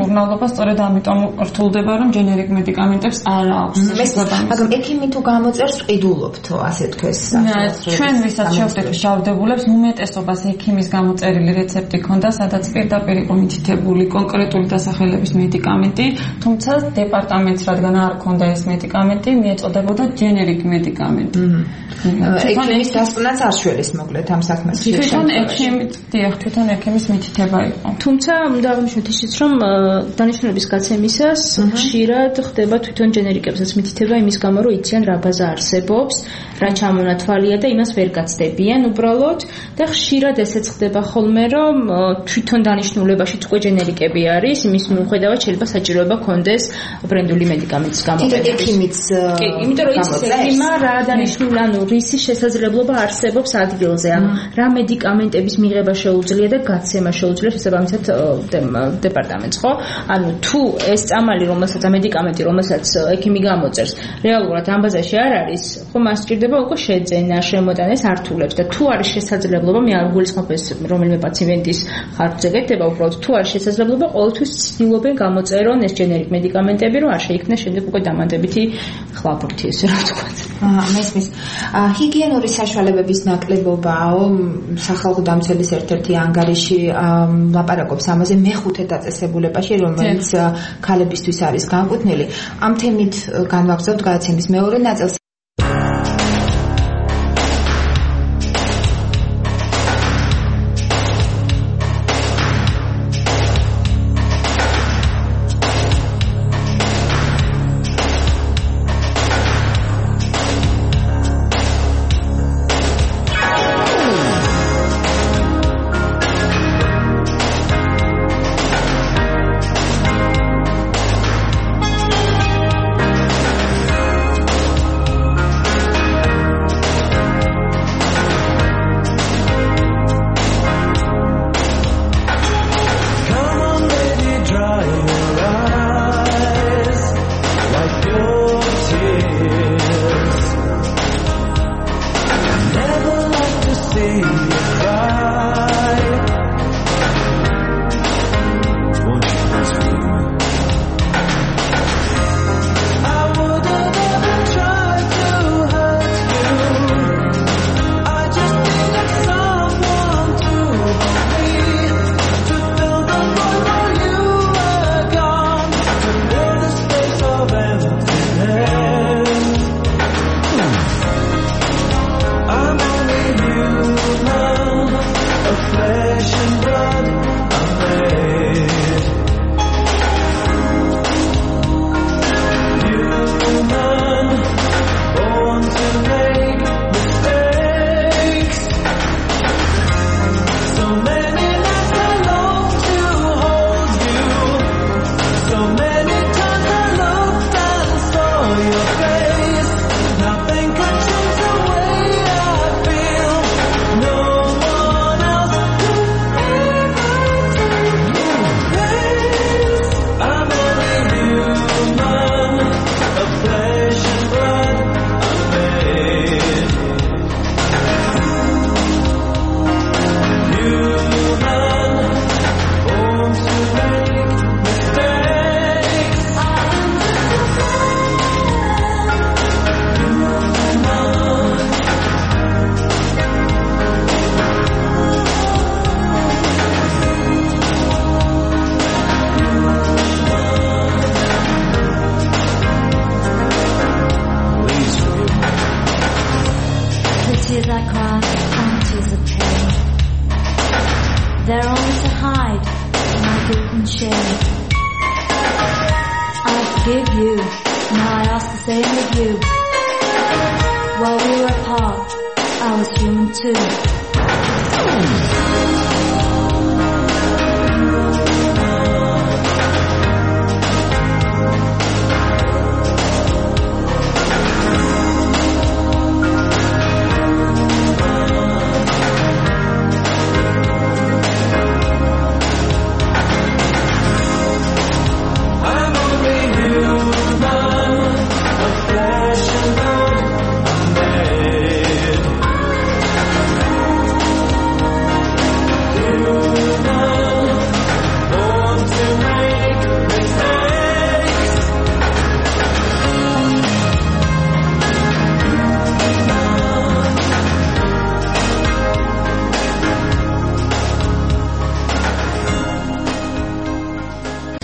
S4: სწორედ ამიტომ რთულდება, რომ ჯენერიკ მედიკამენტებს არ აქვს.
S3: მაგრამ ექიმი თუ გამოწერს, ყიდულობთ, ასე თქვეს.
S4: ჩვენ ვისაც შევხვდეთ მშავდებულებს, უმეტესობას ექიმის გამოწერილი რეცეპტი ქონდა, სადაც პირდაპირ იყო მითითებული კონკრეტული დასახელების მედიკამენტი, თუმცა დეპარტამენტს რადგან არ ქონდა ეს მედიკამენტი, მიეწოდებოდა ჯენერიკ მედიკამენტი.
S3: ექიმის დასკვნაც არ შველის მოკლედ ამ საქმეს.
S4: თვითონ ექიმის მითითება იყო.
S5: თუმცა უნდა აღნიშნოთ ისიც, რომ დანიშნულების გაცემისას ხშირად ხდება თვითონ ჯენერიკებსაც მითითება იმის გამო, რომ იციან რა ბაზა არსებობს, რა ჩამონათვალია და იმას ვერ გაცდებიან უბრალოდ და ხშირად ესეც ხდება ხოლმე, რომ თვითონ დანიშნულებაშიც უკვე ჯენერიკები არის, იმის მიუხედავად შეიძლება საჭიროება ქონდეს ბრენდული მედიკამენტის გამოგონების.
S3: ექიმიც
S5: კი, იმიტომ რომ იცის ექიმა რა დანიშნული, ანუ რისი შესაძლებლობა არსებობს ადგილზე, ანუ რა მედიკამენტების მიღება შეუძლია და გაცემა შეუძლია შესაბამისად დეპარტამენტს, ხო? ანუ თუ ეს წამალი, რომელსაც მედიკამენტი, რომელსაც ექიმი გამოწერს, რეალურად ამ ბაზაში არ არის, ხო, მას სჭირდება უკვე შეძენა, შემოტანა ართულებს და თუ არის შესაძლებლობა, მე არ გულისხმობ ეს რომელიმე პაციენტის ხარჯზე გეთება, უბრალოდ თუ არის შესაძლებლობა, ყოველთვის ცდილობენ გამოწერონ ეს ჯენერიკ მედიკამენტები, რომ არ შეიქმნას შემდეგ უკვე დამანდებითი ხლაბურთი, ესე რა ვთქვათ.
S3: მესმის. ჰიგიენური საშუალებების ნაკლებობაო, სახალხო დამცველის ერთ-ერთი ანგარიში ლაპარაკობს ამაზე მეხუთე დაწესებულებაში, რომელიც ქალებისთვის არის განკუთვნილი. ამ თემით განვაგრძობთ გადაცემის მეორე ნაწილს.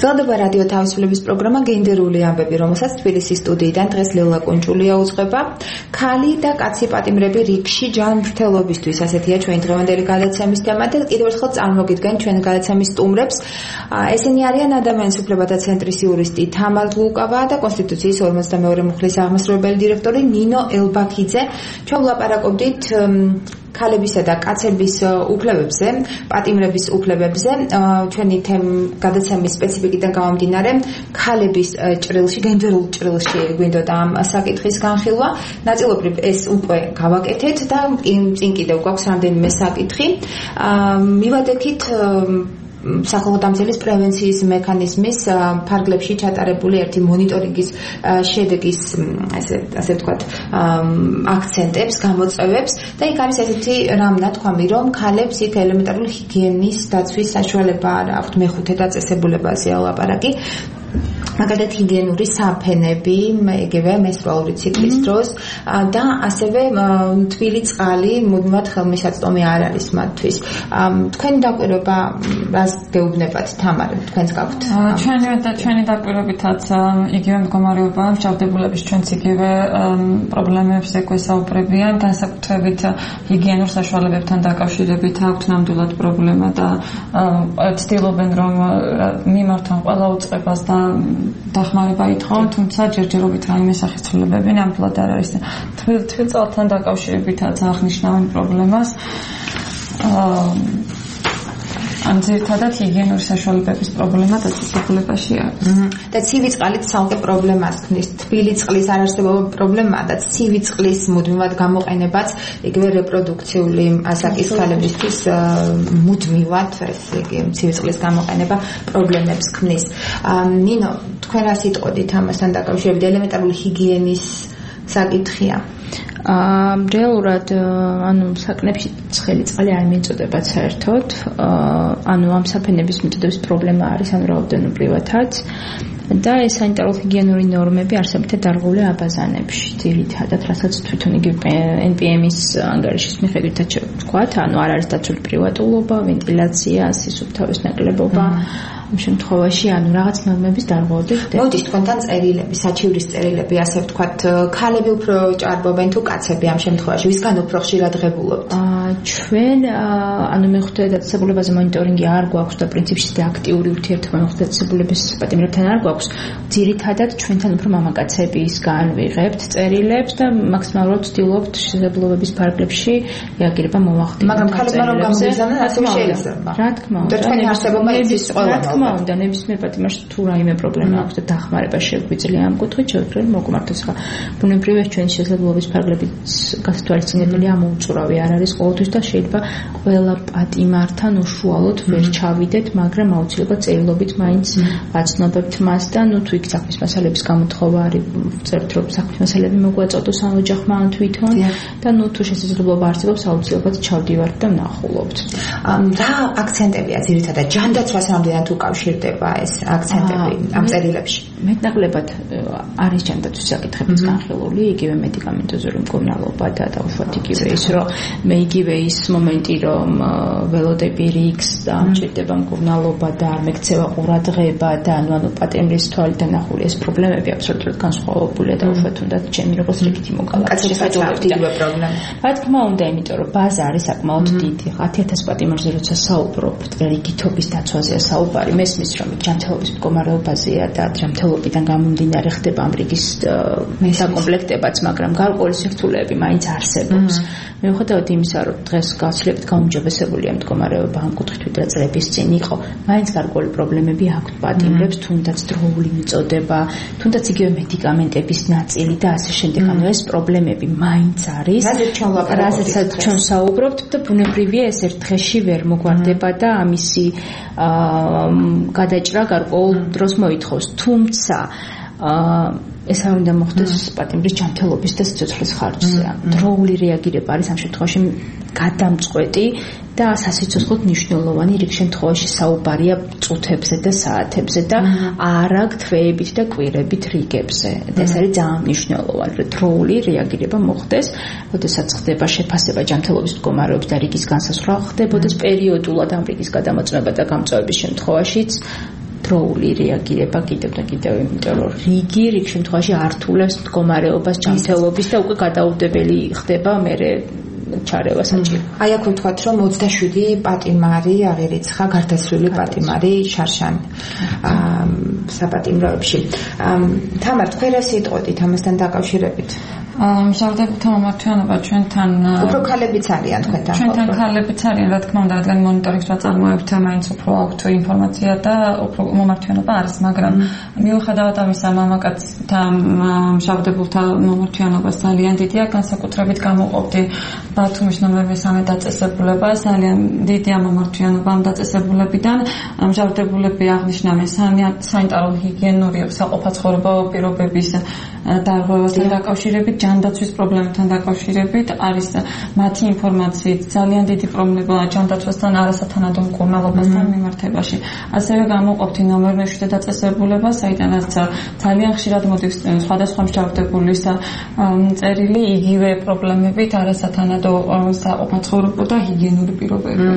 S3: გრძელდება რადიო თავისუფლების პროგრამა გენდერული ამბები, რომელსაც თბილისის სტუდიიდან დღეს ლელა კუნჭულია უძღვება. ქალი და კაცი პატიმრები რიგში ჯანმრთელობისთვის, ასეთია ჩვენი დღევანდელი გადაცემის თემა და კიდევ ერთხელ წარმოგიდგენ ჩვენი გადაცემის სტუმრებს. ესენი არიან ადამიანის უფლებათა ცენტრის იურისტი თამარ ლუკავა და კონსტიტუციის 52 მუხლის აღმასრულებელი დირექტორი ნინო ელბაქიძე. ჩვენ ვლაპარაკობდით ქალებისა და კაცების უფლებებზე, პატიმრების უფლებებზე. ჩვენი გადაცემის სპეციფიკიდან გამომდინარე, ქალების ჭრილში, გენდერულ ჭრილში გვინდოდა ამ საკითხის განხილვა. ნაწილობრივ ეს უკვე გავაკეთეთ და წინ კიდევ გვაქვს რამდენიმე საკითხი. მივადექით სახალხო დამცველის პრევენციის მექანიზმის ფარგლებში ჩატარებული ერთი მონიტორინგის შედეგის ასე ვთქვათ აქცენტებს, გამოწვევებს და იქ არის ესეთი რამ ნათქვამი, რომ ქალებს იქ ელემენტარული ჰიგიენის დაცვის საშუალება არ აქვთ, მეხუთე დაწესებულებაზეა ლაპარაკი. მაგალითად ჰიგიენური საფენები, იგივე მენსტრუალური ციკლის დროს და ასევე თბილი წყალი მუდმივად ხელმისაწვდომი არ არის მათთვის. თქვენი დაკვირვება რას გეუბნებათ, თამარ, თქვენს გაქვთ?
S4: ჩვენი დაკვირვებითაც იგივე მდგომარეობა მსჯავრდებულების ჩვენც იგივე პრობლემებს ეგვესაუბრებიან, განსაკუთრებით ჰიგიენურ საშუალებებთან დაკავშირებით აქვთ ნამდვილად პრობლემა და ცდილობენ რომ მიმართონ ყველა უწყებას და დახმარება ითხოვენ, თუმცა ჯერჯერობით რაიმე სახეცვლილებები ნამდვილად არ არის. თბილ წყალთან დაკავშირებითაც აღნიშნავენ პრობლემას. ან ძირითადად ჰიგიენური საშუალებების პრობლემა დაწესებულებაში არის.
S3: და ცივი წყალით ცალკე პრობლემას ქმნის. თბილი წყლის არარსებობა პრობლემაა და ცივი წყლის მუდმივად გამოყენებაც იგივე რეპროდუქციული ასაკის ქალებისთვის მუდმივად ეს იგი ცივი წყლის გამოყენება პრობლემებს ქმნის. ნინო, თქვენ რა სიტყვით ამასთან დაკავშირებით ელემენტარული ჰიგიენის საკითხია?
S5: რეალურად ანუ საკნებში ცხელი წყალი არ მიეწოდებათ საერთოდ. ანუ ამ საფენების მიწოდების პრობლემა არის ანუ რაოდენობრივადაც და ეს სანიტარო-ჰიგიენური ნორმები არსებითად დარღულია აბაზანებში. ძირითადად, რასაც თვითონ იგივე NPM-ის ანგარიშის მიხედვითაც ვთქვათ, ანუ არ არის დაცული პრივატულობა, ვენტილაცია, სისუფთავის ნაკლებობა. ამ შემთხვევაში ანუ რაღაც ნორმების დარღვევა ხდება.
S3: მოდის თქვენთან წერილები, საჩივრის წერილები, ასე ვთქვათ, ქალები უფრო ჭარბობენ თუ კაცები ამ შემთხვევაში, ვისგან უფრო ხშირად ღებულობთ?
S5: ჩვენ ანუ მეხუთე დაწესებულებაზე მონიტორინგი არ გვაქვს და პრინციპში და აქტიური ურთიერთობა მეხუთე დაწესებულების პატიმრებთან არ გვაქვს. ძირითადად ჩვენთან უფრო მამაკაცებისგან ვიღებთ წერილებს და მაქსიმალურად ვცდილობთ შესაძლებლობების ფარგლებში რეაგირება მოვახდინოთ.
S3: მაგრამ ქალებმა რომ გამიზანა, ასე შეიძლება.
S5: რა თქმა უნდა,
S3: თქვენი არსებობა იცის ყველა.
S5: თქმა უნდა, ნებისმიერ პატიმარში თუ რაიმე პრობლემა აქვს და დახმარება შეგვიძლია ამ კუთხით შევქმნით მოგმართოს ხა. ბუნებრივია ჩვენი შესაძლებლობის ფარგლებით გასათვალისწინებელი ამოუწურავი არ არის ყოველთვის და შეიძლება ყველა პატიმართან უშუალოდ ვერ ჩავიდეთ, მაგრამ აუცილებლად წერილობით მაინც ვაცნობებთ მას და ნუ თუ იქ საქმის მასალების გამოთხოვა არის, წერთ რომ საქმის მასალები მოგვაწოდოს ამ ოჯახმა ან თვითონ და ნუ თუ შესაძლებლობა არსებობს აუცილებლად ჩავდივართ და ვნახულობთ.
S3: რა აქცენტებია ძირითადად ჯანდაცვას რამდენად უკავშირდება ეს აქცენტები ამ წერილებში?
S5: მეტნაკლებად არის ჯანდაცვის საკითხებიც განხილული, იგივე მედიკამენტოზური მკურნალობა და უშუალოდ იგივე ის რომ მე იგივე ის მომენტი რომ ველოდები რიგს და მჭირდება მკურნალობა და არ მეკცევა ყურადღება და ანუ პატიმრის თვალიდან ნახული ეს პრობლემები აბსოლუტურად განსხვავებულია და უშუალოდ უნდა ჩემი როგორც რიგითი მოკალათი
S3: შესაძლებელი პრობლემა.
S5: რა თქმა უნდა, იმიტომ რომ ბაზა არის საკმაოდ დიდი. 10,000 პატიმარზე როცა საუბრობთ, რიგითობის დაცვაზეა საუბარი, მესმის რომ ჯანმრთელობის მდგომარეობაზეა და ჯანმრთელობიდან გამომდინარე ხდება ამ რიგის საკომპლექტებაც, მაგრამ გარკვეული სირთულეები მაინც არსებობს. მიუხედავად იმისა, რომ დღეს გაცილებით გაუმჯობესებულია მდგომარეობა ამ კუთხით ვიდრე წლების წინ იყო, მაინც გარკვეული პრობლემები აქვთ პატიმრებს, თუნდაც დროული მიწოდება, თუნდაც იგივე მედიკამენტების ნაწილი და ასე შემდეგ. ანუ ეს პრობლემები მაინც არის. რაზეც ჩვენ საუბრობთ და ბუნებრივია ეს ერთ დღეში ვერ მოგვარდება და ამისი გადაჭრა გარკვეულ დროს მოითხოვს. თუმცა ეს არ უნდა მოხდეს პატიმრის ჯანმრთელობის და სიცოცხლის ხარჯზე. დროული რეაგირება არის ამ შემთხვევაში გადამწყვეტი და სასიცოცხლოდ მნიშვნელოვანი. რიგ შემთხვევაში საუბარია წუთებზე და საათებზე და არა თვეებით და კვირებით რიგებზე. ეს არის ძალიან მნიშვნელოვანი, რომ დროული რეაგირება მოხდეს, როდესაც ხდება შეფასება ჯანმრთელობის მდგომარეობის და რიგის განსაზღვრა ხდებოდეს პერიოდულად ამ რიგის გადამოწმება და გამწვევების შემთხვევაშიც დროული რეაგირება კიდევ და კიდევ, იმიტომ რომ რიგ შემთხვევაში ართულებს მდგომარეობას ჯანმრთელობის და უკვე გადაუდებელი ხდება მერე ჩარევა საჭირო.
S3: აი აქ ვთქვათ, რომ 27 პატიმარი აღერიცხა, გარდაცვლილი პატიმარი შარშან საპატიმროებში. თამარ, თქვენ რა სიტყვით ამასთან დაკავშირებით?
S4: მშავდებულთა მომართვიანობა ჩვენთან
S3: უფრო ქალებიც არიან თქვენთან.
S4: ჩვენთან ქალებიც არიან, რა თქმა უნდა, რადგან მონიტორინგს ვაწარმოებთ, მაინც უფრო აქვთ ინფორმაცია და უფრო მომართვიანობა არის, მაგრამ მიუხედავად ამისა, მამაკაცთა მშავდებულთა მომართვიანობა ძალიან დიდია, განსაკუთრებით გამოვყოფდი ბათუმის ნომერ 3 დაწესებულება, ძალიან დიდია მომართვიანობა ამ დაწესებულებიდან. მშავდებულები აღნიშნავენ სანიტარო-ჰიგიენური საყოფაცხოვრებო პირობების დარღვევასთან დაკავშირებით, ჯანდაცვის პრობლემებთან დაკავშირებით არის მათი ინფორმაციით ძალიან დიდი პრობლემა ჯანდაცვასთან არასათანადო მკურნალობასთან მიმართებაში. ასევე გამოვყოფთ ნომერ 7 დაწესებულება, საიდანაც ძალიან ხშირად მოდის სხვადასხვა მშავდებულის წერილი იგივე პრობლემებით არასათანადო საყოფაცხოვრებო და ჰიგიენური პირობები.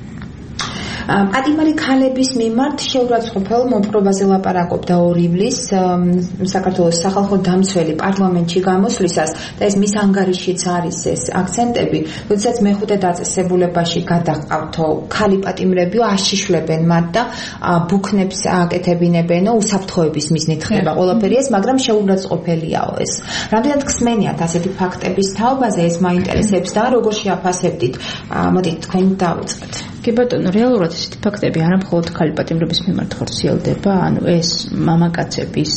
S3: პატიმარი ქალების მიმართ შეურაცხყოფელ მოპყრობაზე ლაპარაკობდა 2 ივლისს საქართველოს სახალხო დამცველი პარლამენტში გამოსვლისას და ეს მის ანგარიშიც არის ეს აქცენტები, როდესაც მეხუთე დაწესებულებაში გადაყავთო ქალი პატიმრებიო აშიშლებენ მათ და ბუქნებს აკეთებინებენო უსაფრთხოების მიზნით ხდება ყველაფერი ეს, მაგრამ შეურაცხყოფელიაო ეს. რამდენად გსმენიათ ასეთი ფაქტების თაობაზე, ეს მაინტერესებს და როგორ შეაფასებდით? მოდით თქვენ დავიწყეთ.
S5: კი ბატონო, რეალურად ესეთი ფაქტები არა მხოლოდ ქალი პატიმრების მიმართ ხორციელდება, ანუ ეს მამაკაცების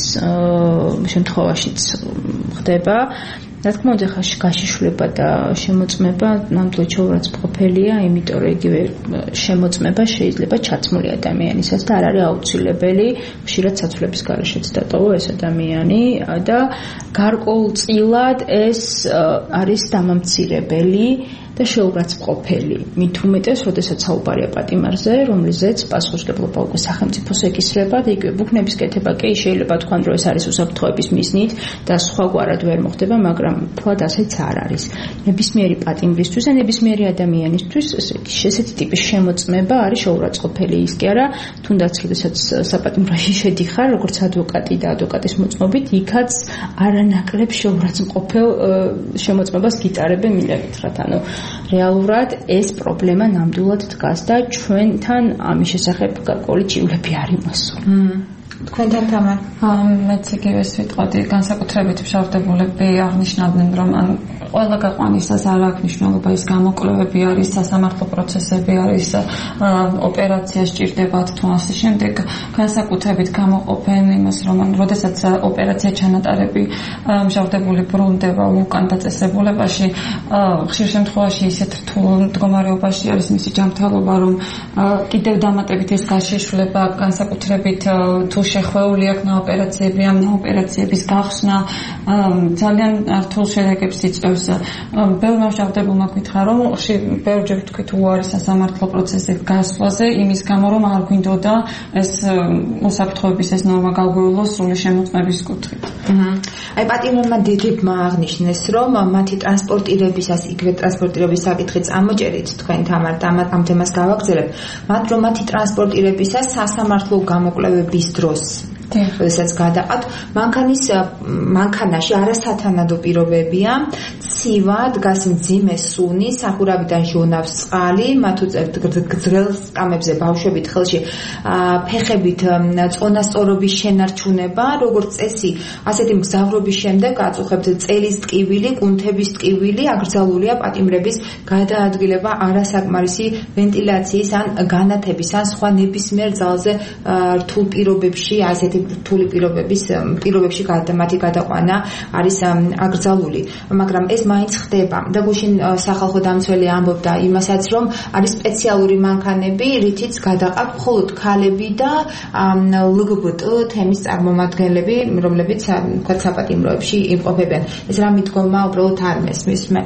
S5: შემთხვევაშიც ხდება. რა თქმა უნდა, გაშიშვლება და შემოწმება ნამდვილად შეურაცხყოფელია, იმიტომ რომ იგივე შემოწმება შეიძლება ჩაცმული ადამიანისას და არ არის აუცილებელი ხშირად საცვლების გარეშეც დატოვო ეს ადამიანი და გარკვეულწილად ეს არის დამამცირებელი და შეურაცხყოფელი. მით უმეტეს, როდესაც საუბარია პატიმარზე, რომლიზეც პასუხისმგებლობა უკვე სახელმწიფოს ეკისრება და იგივე ბუქნების კეთება კი შეიძლება თქვან, რომ ეს არის უსაფრთხოების მიზნით და სხვაგვარად ვერ მოხდება, მაგრამ თვად ასეც არ არის. ნებისმიერი პატიმრისთვის და ნებისმიერი ადამიანისთვის ესეთი ტიპის შემოწმება არის შეურაცხყოფელი. ის კი არა, თუნდაც როდესაც საპატიმროში შედიხარ, როგორც ადვოკატი და ადვოკატის მოწმობით, იქაც არანაკლებ შეურაცხყოფელ შემოწმებას გიტარებენ მილებით, ანუ რეალურად ეს პრობლემა ნამდვილად დგას და ჩვენთან ამის შესახებ გარკვეული ჭივლები არ იმასო.
S3: თქვენთან თამარ?
S4: მეც იგივეს ვიტყოდი, განსაკუთრებით მშავდებულები აღნიშნავდნენ, რომ ყველა გაყვანისას არ აქვს მნიშვნელობა, ის გამოკვლევები არის, სასამართლო პროცესები არის, ოპერაცია სჭირდებათ თუ ასე შემდეგ. განსაკუთრებით გამოყოფენ იმას, რომ როდესაც ოპერაცია ჩანატარები მშავდებული ბრუნდება უკან დაწესებულებაში, ხშირ შემთხვევაში ისეთ რთულ მდგომარეობაში არის მისი ჯანმრთელობა, რომ კიდევ დამატებით ეს გაშიშვლება, განსაკუთრებით თუ შეხვეული აქვს ოპერაციები, ამ ოპერაციების გახსნა ძალიან რთულ შედეგებს იწვევს. ბევრმა მშავდებულმა გითხრა, რომ ბევრჯერ ვთქვით უარი სასამართლო პროცესის გასვლაზე, იმის გამო, რომ არ გვინდოდა ეს უსაფრთხოების ეს ნორმა გაგვეულოს სრული შემოწმების კუთხით.
S3: აი პატიმარმა დებმა აღნიშნეს, რომ მათი ტრანსპორტირებისას, იგივე ტრანსპორტირების საკითხიც ამოჭერით თქვენ თამარ და ამ თემას გავაგზავნებთ, მათ რომ მათი ტრანსპორტირებისას სასამართლო გამოკვლევების დროს როდესაც გადაყავთ, მანქანაში არასათანადო პირობებია, ცივა, დგას მძიმე სუნი, სახურავიდან ჟონავს წყალი, მათ უწევთ გრძელ სკამებზე ბავშვებით ხელში, ფეხებით წონასწორობის შენარჩუნება, როგორც წესი, ასეთი მგზავრობის შემდეგ აწუხებთ წელის ტკივილი, კუნთების ტკივილი, აკრძალულია პატიმრების გადაადგილება არასაკმარისი ვენტილაციის ან განათების ან სხვა ნებისმიერ ძალზე რთულ პირობებში, ასეთი რთული პირობებში მათი გადაყვანა არის აკრძალული, მაგრამ ეს მაინც ხდება და გუშინ სახალხო დამცველი ამბობდა იმასაც, რომ არის სპეციალური მანქანები, რითიც გადაყავთ მხოლოდ ქალები და LGBT თემის წარმომადგენლები, რომლებიც თქვა საპატიმროებში იმყოფებიან. ეს რა მიდგომა უბრალოდ არ მესმის მე.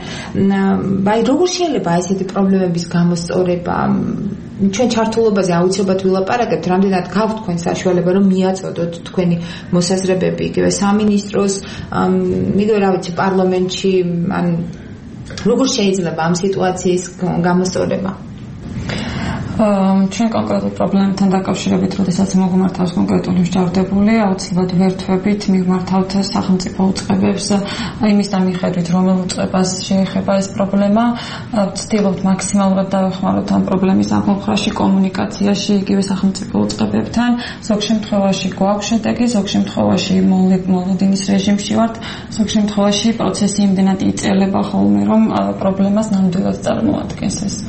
S3: აი როგორ შეიძლება ესეთი პრობლემების გამოსწორება? ჩვენ ჩართულობაზე აუცილებლად ვილაპარაკებთ, რამდენად გაქვთ თქვენ საშუალება, რომ მიაწოდოთ თქვენი მოსაზრებები იგივე სამინისტროს, იგივე რა ვიცი, პარლამენტში, ან როგორ შეიძლება ამ სიტუაციის გამოსწორება?
S4: ჩვენ კონკრეტულ პრობლემებთან დაკავშირებით, როდესაც მოგმართავს კონკრეტული მსჯავრდებული, აუცილებლად ვერთვებით მივმართავთ სახელმწიფო უწყებებს იმის მიხედვით, რომელ უწყებას შეეხება ეს პრობლემა, ვცდილობთ მაქსიმალურად დავეხმაროთ ამ პრობლემის აღმოფხვრაში, კომუნიკაციაში იგივე სახელმწიფო უწყებებთან. ზოგ შემთხვევაში გვაქვს შედეგი, ზოგ შემთხვევაში მოლოდინის რეჟიმში ვართ, ზოგ შემთხვევაში პროცესი იმდენად იწელება ხოლმე, რომ პრობლემას ნამდვილად წარმოადგენს ეს.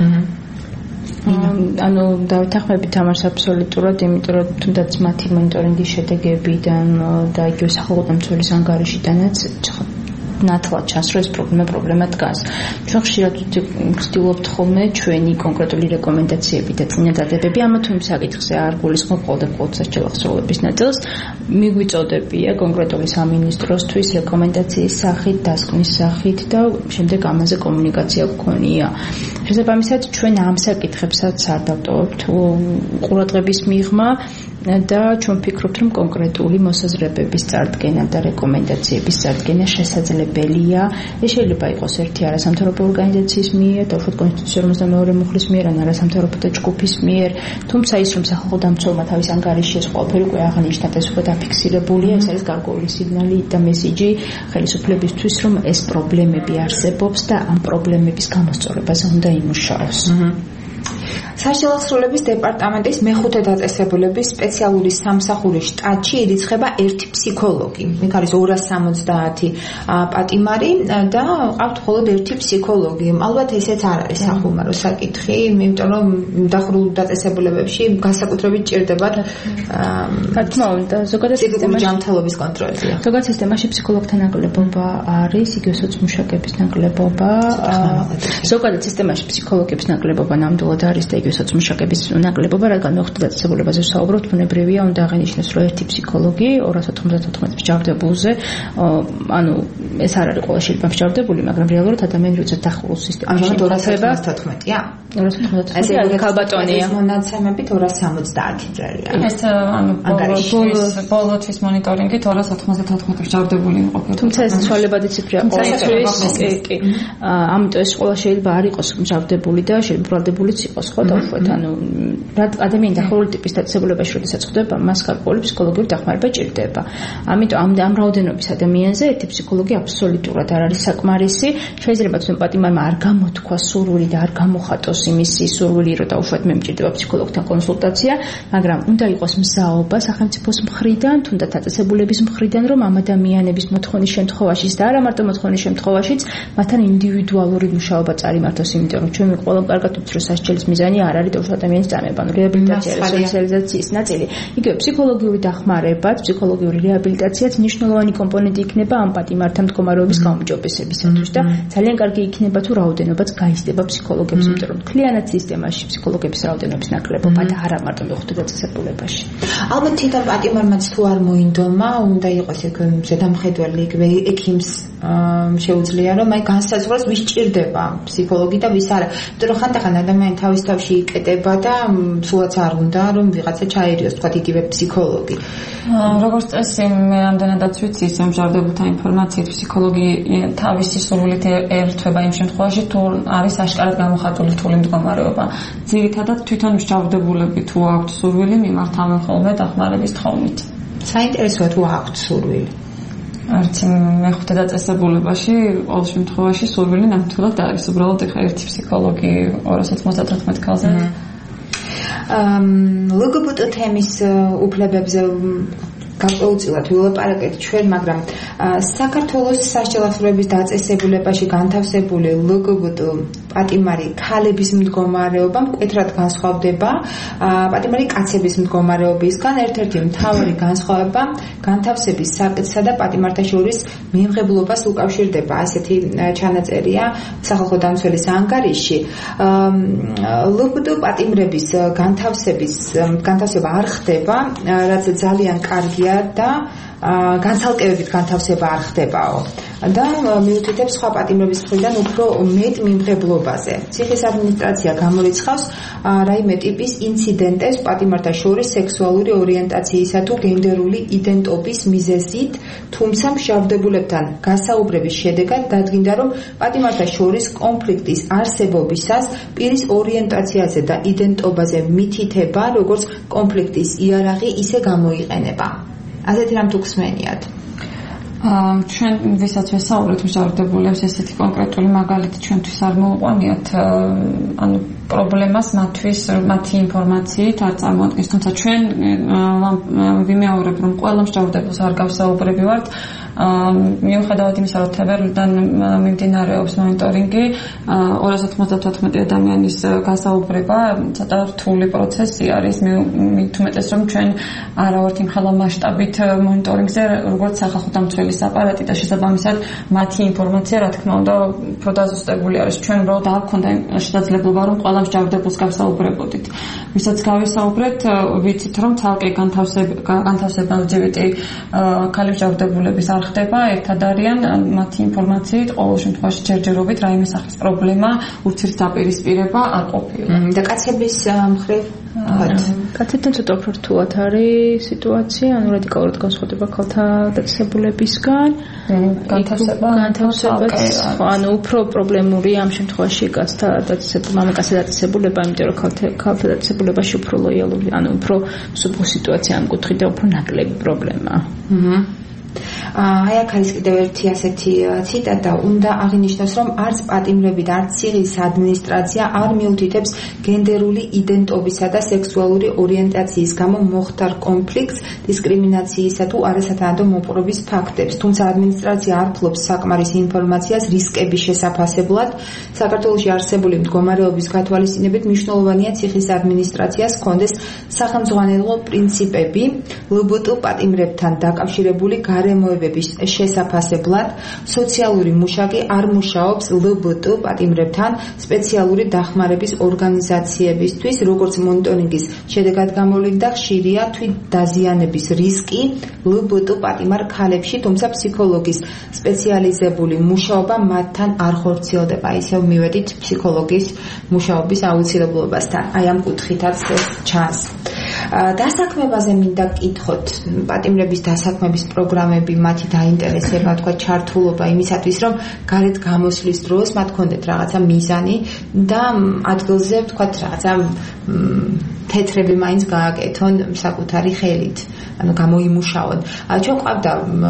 S5: დავეთანხმებით ამას აბსოლუტურად, იმიტომ რომ თუნდაც მათი მონიტორინგის შედეგებიდან და იგივე სახელმწიფო დამცველის ანგარიშიდანაც ნათლად ჩანს, რომ ეს პრობლემა დგას. ჩვენ ხშირად ვცდილობთ ხოლმე ჩვენი კონკრეტული რეკომენდაციები და წინადადებები ამა თუ იმ საკითხზე არ გულისხმობ ყოველდღიურად სასჯელახსოვრების ნაწილს. მიგვიწოდებია კონკრეტული სამინისტროსთვის რეკომენდაციის სახით, დასკვნის სახით და შემდეგ ამაზე კომუნიკაცია გქონია. შესაბამისად, ჩვენ ამ საკითხებსაც არ დავტოვებთ ყურადღების მიღმა და ჩვენ ვფიქრობთ, რომ კონკრეტული მოსაზრებების წარდგენა და რეკომენდაციების წარდგენა შესაძლებელია. ეს შეიძლება იყოს ერთი არასამთავრობო ორგანიზაციის მიერ, დაუშვათ კონსტიტუციის 52 მუხლის მიერ, ან არასამთავრობო ჯგუფის მიერ, თუმცა ის რომ სახალხო დამცველმა თავის ანგარიში ეს ყველაფერი უკვე აღნიშნა და ეს უკვე დაფიქსირებულია, ეს არის გარკვეული სიგნალი და მესიჯი ხელისუფლებისთვის, რომ ეს პრობლემები არსებობს და ამ პრობლემების გამოსწორებაზე უნდა იმუშაოს.
S3: სასჯელახსოვრების დეპარტამენტის მეხუთე დაწესებულების სპეციალური სამსახურის შტატში ირიცხება ერთი ფსიქოლოგი. იქ არის 270 პატიმარი და ყავთ მხოლოდ ერთი ფსიქოლოგი. ალბათ ესეც არ არის სახუმარო საკითხი, იმიტომ რომ დახურულ დაწესებულებებში განსაკუთრებით ჭირდებათ
S5: რა თქმა უნდა, ზოგადად
S3: ფსიქიკური ჯანმრთელობის კონტროლი.
S5: ზოგადად სისტემაში ფსიქოლოგთა ნაკლებობა არის, იგივე სოციმუშაკების ნაკლებობა. ზოგადად სისტემაში ფსიქოლოგების ნაკლებობა ნამდვილად არის და იგივე სოციმუშაკების ნაკლებობა, რადგან მეხუთე დაწესებულებაზე ვსაუბრობთ, ბუნებრივია უნდა აღინიშნოს, რომ ერთი ფსიქოლოგი 294 მსჯავრდებულზე, ანუ ეს არ არის ყველა შეიძლება მსჯავრდებული, მაგრამ რეალურად ადამიანი როცა დახურულ სისტემაში
S3: ამჟამად 294-ია.
S5: 294 ეს ქალბატონია.
S3: მონაცემებით 270 წერია.
S4: ეს ანუ ბოლოთვის მონიტორინგით 294 მსჯავრდებული იმყოფება.
S5: თუმცა ეს ცვალებადი ციფრია ყოველთვის. კი. ამიტომ ეს ყველა შეიძლება არ იყოს მსჯავრდებული და შეიძლება ბრალდებულიც იყოს, ხო? დაუშვათ, ანუ ადამიანი დახურული ტიპის დაწესებულებაში როდესაც ხდება, მას გარკვეული ფსიქოლოგიური დახმარება ჭირდება. ამიტომ ამ რაოდენობის ადამიანზე ერთი ფსიქოლოგი აბსოლუტურად არ არის საკმარისი. შეიძლება თვითონ პატიმარმა არ გამოთქვა სურვილი და არ გამოხატოს იმისი სურვილი, რომ დაუშვათ მე მჭირდება ფსიქოლოგთან კონსულტაცია, მაგრამ უნდა იყოს მზაობა სახელმწიფოს მხრიდან, თუნდაც დაწესებულების მხრიდან, რომ ამ ადამიანების მოთხოვნის შემთხვევაშიც და არა მარტო მოთხოვნის შემთხვევაშიც მათთან ინდივიდუალური მუშაობა წარიმართოს, იმიტომ რომ ჩვენ ყველამ კარგად ვიცით, რომ სასჯელის მიზანი არ არის დაუშვათ ადამიანის წამება, რეაბილიტაცია, სოციალიზაციის ნაწილი. იგივე ფსიქოლოგიური დახმარებაც, ფსიქოლოგიური რეაბილიტაციაც მნიშვნელოვანი კომპონენტი იქნება ამ პატიმართა მდგომარეობის გაუმჯობესებისათვის და ძალიან კარგი იქნება თუ რაოდენობაც გაიზრდება ფსიქოლოგებს, იმიტომ რომ მთლიანად სისტემაში ფსიქოლოგების რაოდენობის ნაკლებობა და არა მარტო მეხუთე დაწესებულებაში.
S3: ალბათ თვითონ პატიმარმაც თუ არ მოინდომა, უნდა იყოს ეგ ზედამხედველი იგივე ექიმს შეუძლია რომ აი განსაზღვროს ვის ჭირდება ფსიქოლოგი და ვის არა. იმიტომ რომ ხანდახან ადამიანი თავის თავში იკეტება და სულაც არ უნდა რომ ვიღაცა ჩაერიოს, თქვა იგივე ფსიქოლოგი.
S4: როგორც წესი, მე ამდენადაც ვიცი ის მსჯავრდებულთა ინფორმაციით, ფსიქოლოგი თავისი სურვილით ერთვება იმ შემთხვევაში, თუ არის აშკარად გამოხატული რთული მდგომარეობა. ძირითადად თვითონ მსჯავრდებულები თუ აქვთ სურვილი, მიმართავენ ხოლმე დახმარების თხოვნით.
S3: საინტერესოა თუ აქვთ სურვილი.
S4: არც მეხუთე დაწესებულებაში ყოველ შემთხვევაში სურვილი ნამდვილად არის. უბრალოდ ეხა ერთი ფსიქოლოგი 294 ქალზე.
S3: ლგბტ თემის უფლებებზე გარკვეულწილად ვილაპარაკეთ ჩვენ, მაგრამ საქართველოს სასჯელახსოვრების დაწესებულებაში განთავსებული ლგბტ პატიმარი ქალების მდგომარეობა მკვეთრად განსხვავდება პატიმარი კაცების მდგომარეობისგან. ერთ-ერთი მთავარი განსხვავება განთავსების საკითხსა და პატიმართა შორის მიიღებლობას უკავშირდება. ასეთი ჩანაწერია სახალხო დამცველის ანგარიში. ლგბტ პატიმრების განთავსება არ ხდება, რაც ძალიან კარგია და განცალკევებით განთავსება არ ხდებაო. და მიუთითებს სხვა პატიმრების მხრიდან უფრო მეტ მიმღებლობაზე. ციხის ადმინისტრაცია გამორიცხავს რაიმე ტიპის ინციდენტებს პატიმართა შორის სექსუალური ორიენტაციისა თუ გენდერული იდენტობის მიზეზით, თუმცა მშავდებულებთან გასაუბრების შედეგად დადგინდა, რომ პატიმართა შორის კონფლიქტის არსებობისას პირის ორიენტაციაზე და იდენტობაზე მითითება, როგორც კონფლიქტის იარაღი, ისე გამოიყენება. ასეთი რამ თუ გსმენიათ?
S4: ჩვენ ვისაც ვესაუბრეთ მშავდებულებს, ესეთი კონკრეტული მაგალითი ჩვენთვის არ მოუყვანიათ, ანუ პრობლემას მათთვის მათი ინფორმაციით არ წარმოადგენს, თუმცა ჩვენ ვიმეორებ, რომ ყველა მშავდებულს არ გავსაუბრებივართ, მიუხედავად იმისა, რომ თებერვლიდან მიმდინარეობს მონიტორინგი, 294 ადამიანის გასაუბრება ცოტა რთული პროცესი არის, მით უმეტეს, რომ ჩვენ არავართ იმ ხელა მასშტაბით მონიტორინგზე, როგორც სახალხო დამცველის აპარატი და შესაბამისად მათი ინფორმაცია, რა თქმა უნდა, უფრო დაზუსტებული არის. ჩვენ უბრალოდ არ გვქონდა შესაძლებლობა, რომ ყველა მშავდებულს გავსაუბრებოდით. ვისაც გავისაუბრეთ, ვიცით, რომ თალკე განთავსება LGBT ქალი მშავდებულების არ ხდება, ერთად არიან მათი ინფორმაციით, ყოველ შემთხვევაში ჯერჯერობით რაიმე სახის პრობლემა, ურთიერთდაპირისპირება არ ყოფილა.
S3: და კაცების მხრივ
S5: კაცებთან ცოტა უფრო რთულად არის სიტუაცია, ანუ რადიკალურად განსხვავდება ქალთა დაწესებულებისგან. განთავსებაც, ანუ უფრო პრობლემური ამ შემთხვევაში კაცთა მამაკაცთა დაწესებულება, იმიტომ რომ ქალთა დაწესებულებაში უფრო ლოიალური, ანუ უფრო მსუბუქ სიტუაცია ამ კუთხით და უფრო ნაკლები პრობლემა.
S3: აი აქ არის კიდევ ერთი ასეთი ციტატა, უნდა აღინიშნოს, რომ არც პატიმრები და არც ციხის ადმინისტრაცია არ მიუთითებს გენდერული იდენტობისა და სექსუალური ორიენტაციის გამო მოხდარ კონფლიქტს, დისკრიმინაციისა თუ არასათანადო მოპყრობის ფაქტებს. თუმცა ადმინისტრაცია არ ფლობს საკმარის ინფორმაციას რისკების შესაფასებლად. საქართველოში არსებული მდგომარეობის გათვალისწინებით მნიშვნელოვანია ციხის ადმინისტრაციას ჰქონდეს სახელმძღვანელო პრინციპები ლბტ პატიმრებთან დაკავშირებული გარემოებების შესაფასებლად. სოციალური მუშაკი არ მუშაობს ლბტ პატიმრებთან სპეციალური დახმარების ორგანიზაციებისთვის, როგორც მონიტორინგის შედეგად გამოვლინდა, ხშირია თვითდაზიანების რისკი ლბტ პატიმარ ქალებში, თუმცა ფსიქოლოგის სპეციალიზებული მუშაობა მათთან არ ხორციელდება. ისევ მივედით ფსიქოლოგის მუშაობის აუცილებლობასთან. აი ამ კუთხითაც ჩანს. დასაქმებაზე მინდა გკითხოთ, პატიმრების დასაქმების პროგრამები, მათი დაინტერესება, თქვა ჩართულობა იმისათვის, რომ გარეთ გამოსვლის დროს მათ ქონდეთ რაღაცა მიზანი და ადგილზე თქვა რაღაცა თეთრები მაინც გააკეთონ საკუთარი ხელით, ანუ გამოიმუშაონ. ჩვენ ყავდა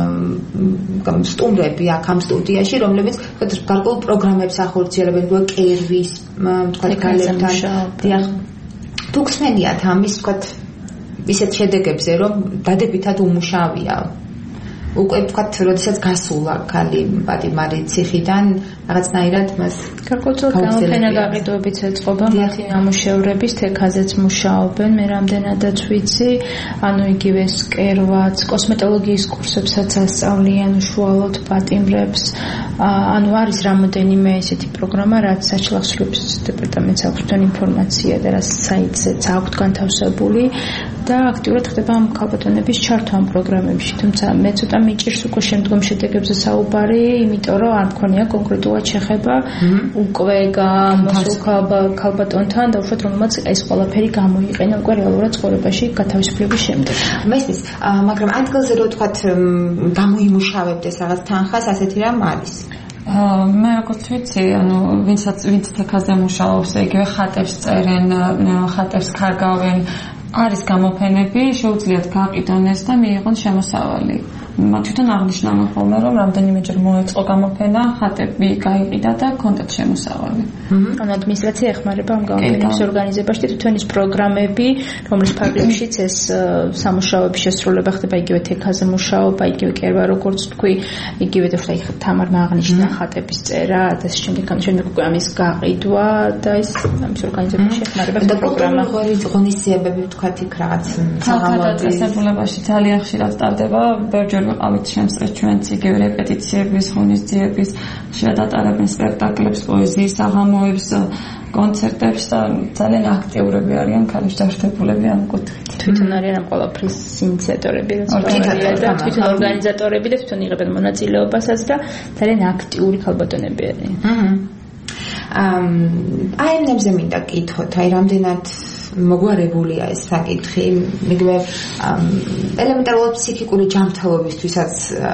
S3: სტუმრები აქ ამ სტუდიაში, რომლებიც გარკვეულ პროგრამებს ახორციელებენ, კერვის, თქვა გალებთან. თუ გსმენიათ ამის, თქვა ისეთ შედეგებზე, რომ დადებითად უმუშავია. უკვე ვთქვათ, როდესაც გასულა ქალი პატიმარი ციხიდან, რაღაცნაირად მას
S5: გარკვეულწილად გამოფენა გაყიდვებიც ეწყობა მათი ნამუშევრების, თექაზეც მუშაობენ, მე რამდენადაც ვიცი, ანუ იგივე სკერვაც, კოსმეტოლოგიის კურსებსაც ასწავლიან უშუალოდ პატიმრებს, ანუ არის რამოდენიმე ესეთი პროგრამა, რაც საჩლახსრობის დეპარტამენტს აქვს თან ინფორმაცია და რაც საიტზეც აქვს განთავსებული და აქტიურად ხდება ამ ქალბატონების ჩართვა ამ პროგრამებში, თუმცა მე ცოტა მიჭირს უკვე შემდგომ შედეგებზე საუბარი, იმიტომ რომ არ მქონია კონკრეტულად შეხება უკვე გამოსულ ქალბატონთან და უშუალოდ რომელმაც ეს ყველაფერი გამოიყენა უკვე რეალურად ცხოვრებაში გათავისუფლების შემდეგ.
S3: მესმის, მაგრამ ადგილზე რო თქვათ გამოიმუშავებდეს რაღაც თანხას, ასეთი რამ არის?
S4: მე როგორც ვიცი, ანუ ვინც თექაზე მუშაობს, იგივე ხატებს წერენ, ხატებს კარგავენ, არის გამოფენები, შეუძლიათ გაყიდონ ეს და მიიღონ შემოსავალი. თვითონ აღნიშნა ხოლმე, რომ რამდენიმეჯერ მოეწყო გამოფენა, ხატები გაიყიდა და ჰქონდათ შემოსავალი.
S5: ანუ ადმინისტრაცია ეხმარება ამ გამოფენების ორგანიზებაში და თვითონ ის პროგრამები, რომლის ფარგლებშიც ეს სამუშაოების შესრულება ხდება, იგივე თექაზე მუშაობა, იგივე კერვა, როგორც თქვი, იგივე თამარმა აღნიშნა ხატების წერა და შემდეგ უკვე ამის გაყიდვა და ეს ამის ორგანიზებაში ეხმარება
S3: და პროგრამა ღონისძიებები თქვათ იქ რაღაც
S4: საღამოების დაწესებულებაში ძალიან ხშირად ტარდება, ბევრჯერ ვიყავით შემსწრე ჩვენც იგივე რეპეტიციების, ღონისძიების, ხშირად ატარებენ სპექტაკლებს, პოეზიის აღამოებს, კონცერტებს და ძალიან აქტიურები არიან ქალიშჯავრდებულები ამ კუთხით.
S5: თვითონ არიან ამ ყველაფრის ინიციატორები, თვითონ ორგანიზატორები და თვითონ იღებენ მონაწილეობასაც და ძალიან აქტიური ქალბატონები არიან.
S3: აიმნებზე მინდა კითხოთ, აი რამდენად მოგვარებულია ეს საკითხი, მიგმე ელემენტარულად ფსიქიკური ჯანმრთელობისთვისაც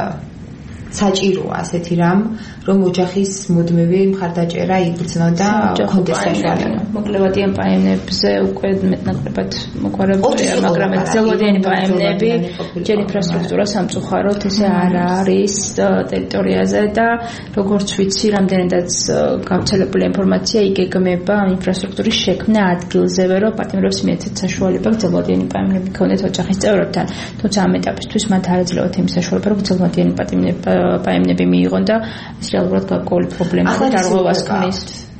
S3: საჭიროა ასეთი რამ, რომ ოჯახის მუდმივი მხარდაჭერა იგრძნო და კონდეს საშუალება.
S5: მოკლევადიან პაემნებზე უკვე მეტნაკლებად მოგვარებულია, მაგრამ ძელვადიანი პაემნები ჯერ ინფრასტრუქტურა სამწუხაროდ ესე არ არის ტერიტორიაზე და როგორც ვიცი, რამდენადაც გავრცელებული ინფორმაცია იგეგმება ინფრასტრუქტურის შექმნა ადგილზევე, რომ პარტნიორებს მიეცეთ საშუალება ძელვადიანი პაემნები ქონდეთ ოჯახის წევრებთან. თუმცა ამ ეტაპისთვის მათ არ ეძლევათ იმის საშუალება, რომ ძელვადიანი პაემნები მიიღონ და რეალურად გარკვეული პრობლემა და დარღვევას ქმნის.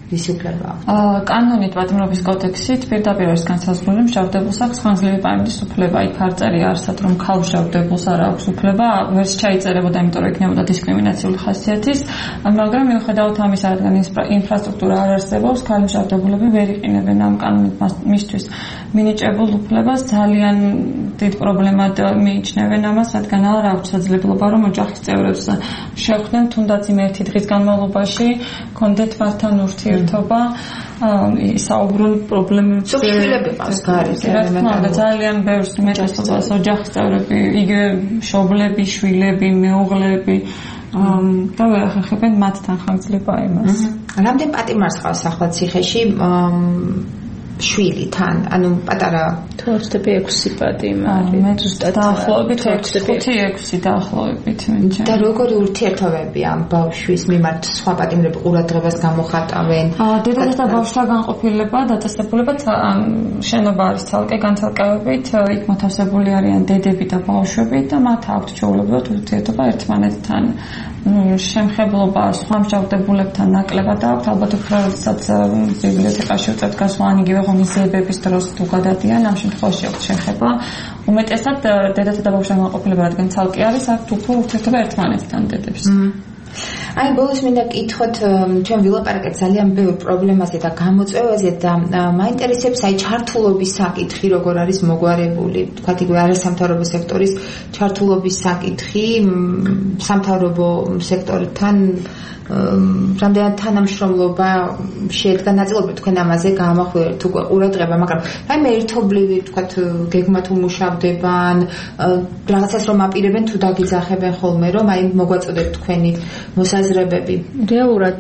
S4: კანონით პატიმრობის კოდექსით პირდაპირ არის განსაზღვრული მშავდებულს აქვს ხანგრძლივი პაემნის უფლება. იქ არ წერია არსად რომ ქალ მშავდებულს არ აქვს უფლება, ვერც ჩაიწერებოდა, იმიტომ რომ იქნებოდა დისკრიმინაციული ხასიათის, მაგრამ მიუხედავად ამისა, რადგან ინფრასტრუქტურა არ არსებობს, ქალი მშავდებულები ვერ იყინებენ ამ კანონით მისთვის მინიჭებულ უფლებას. ძალიან დიდ პრობლემად მიიჩნევენ ამას, რადგან არ აქვს შესაძლებლობა რომ ოჯახის წევრებს შეხვდნენ თუნდაც იმ ერთი დღის განმავლობაში კონდეთ მართან ურთიერთობა საუბრონ პრობლემებზე.
S3: სოფლებს გარეთ
S4: ძალიან ბევრს უმეტესობას ოჯახის წევრები, იგივე მშობლები, შვილები, მეუღლეები და ვერ ახერხებენ მათთან ხანგრძლივ პაემას.
S3: რამდენ პატიმარს ყავს ახლა ციხეში შვილი თან, ანუ პატარა
S5: 26 პატიმარი.
S4: მე ზუსტად დაახლოებით 5-6 დაახლოებით მენჩა.
S3: და როგორი ურთიერთობები ამ ბავშვის მიმართ სხვა პატიმრები ყურადღებას გამოხატავენ?
S4: დედათა და ბავშვთა განყოფილება, დაწესებულება შენობა არის ცალკე განცალკევებით, იქ მოთავსებული არიან დედები და ბავშვები და მათ აქვთ ჩვეულებრივად ურთიერთობა ერთმანეთთან. შემხებლობა სხვა მშავდებულებთან ნაკლებად აქვს, ალბათ უფრო როდესაც ბიბლიოთეკაში უწევთ გასვლან იგივე ღონისძიებების დროს თუ გადადიან, ამ შემთხვევაში აქვს შეხება. უმეტესად დედათა და ბავშვთა განყოფილება, რადგან ცალკე არის, აქვთ უფრო ურთიერთობა ერთმანეთთან დედებს.
S3: აი ბოლოს მინდა კითხოთ, ჩვენ ვილაპარაკეთ ძალიან ბევრ პრობლემაზე და გამოწვევაზე და მაინტერესებს აი ჩართულობის საკითხი, როგორ არის მოგვარებული, თქვათ იგივე არასამთავრობო სექტორის ჩართულობის საკითხი, სამთავრობო სექტორთან რამდენად თანამშრომლობა შედგა ნაწილობრივ თქვენ ამაზე გაამახვილებთ უკვე ყურადღება, მაგრამ რაიმე ერთობლივი თქვათ გეგმათ უმუშავდებან, რაღაცას რომ აპირებენ თუ დაგიძახებენ ხოლმე, რომ აი მოგვაწოდეთ თქვენი მოსაზრებები.
S5: რეალურად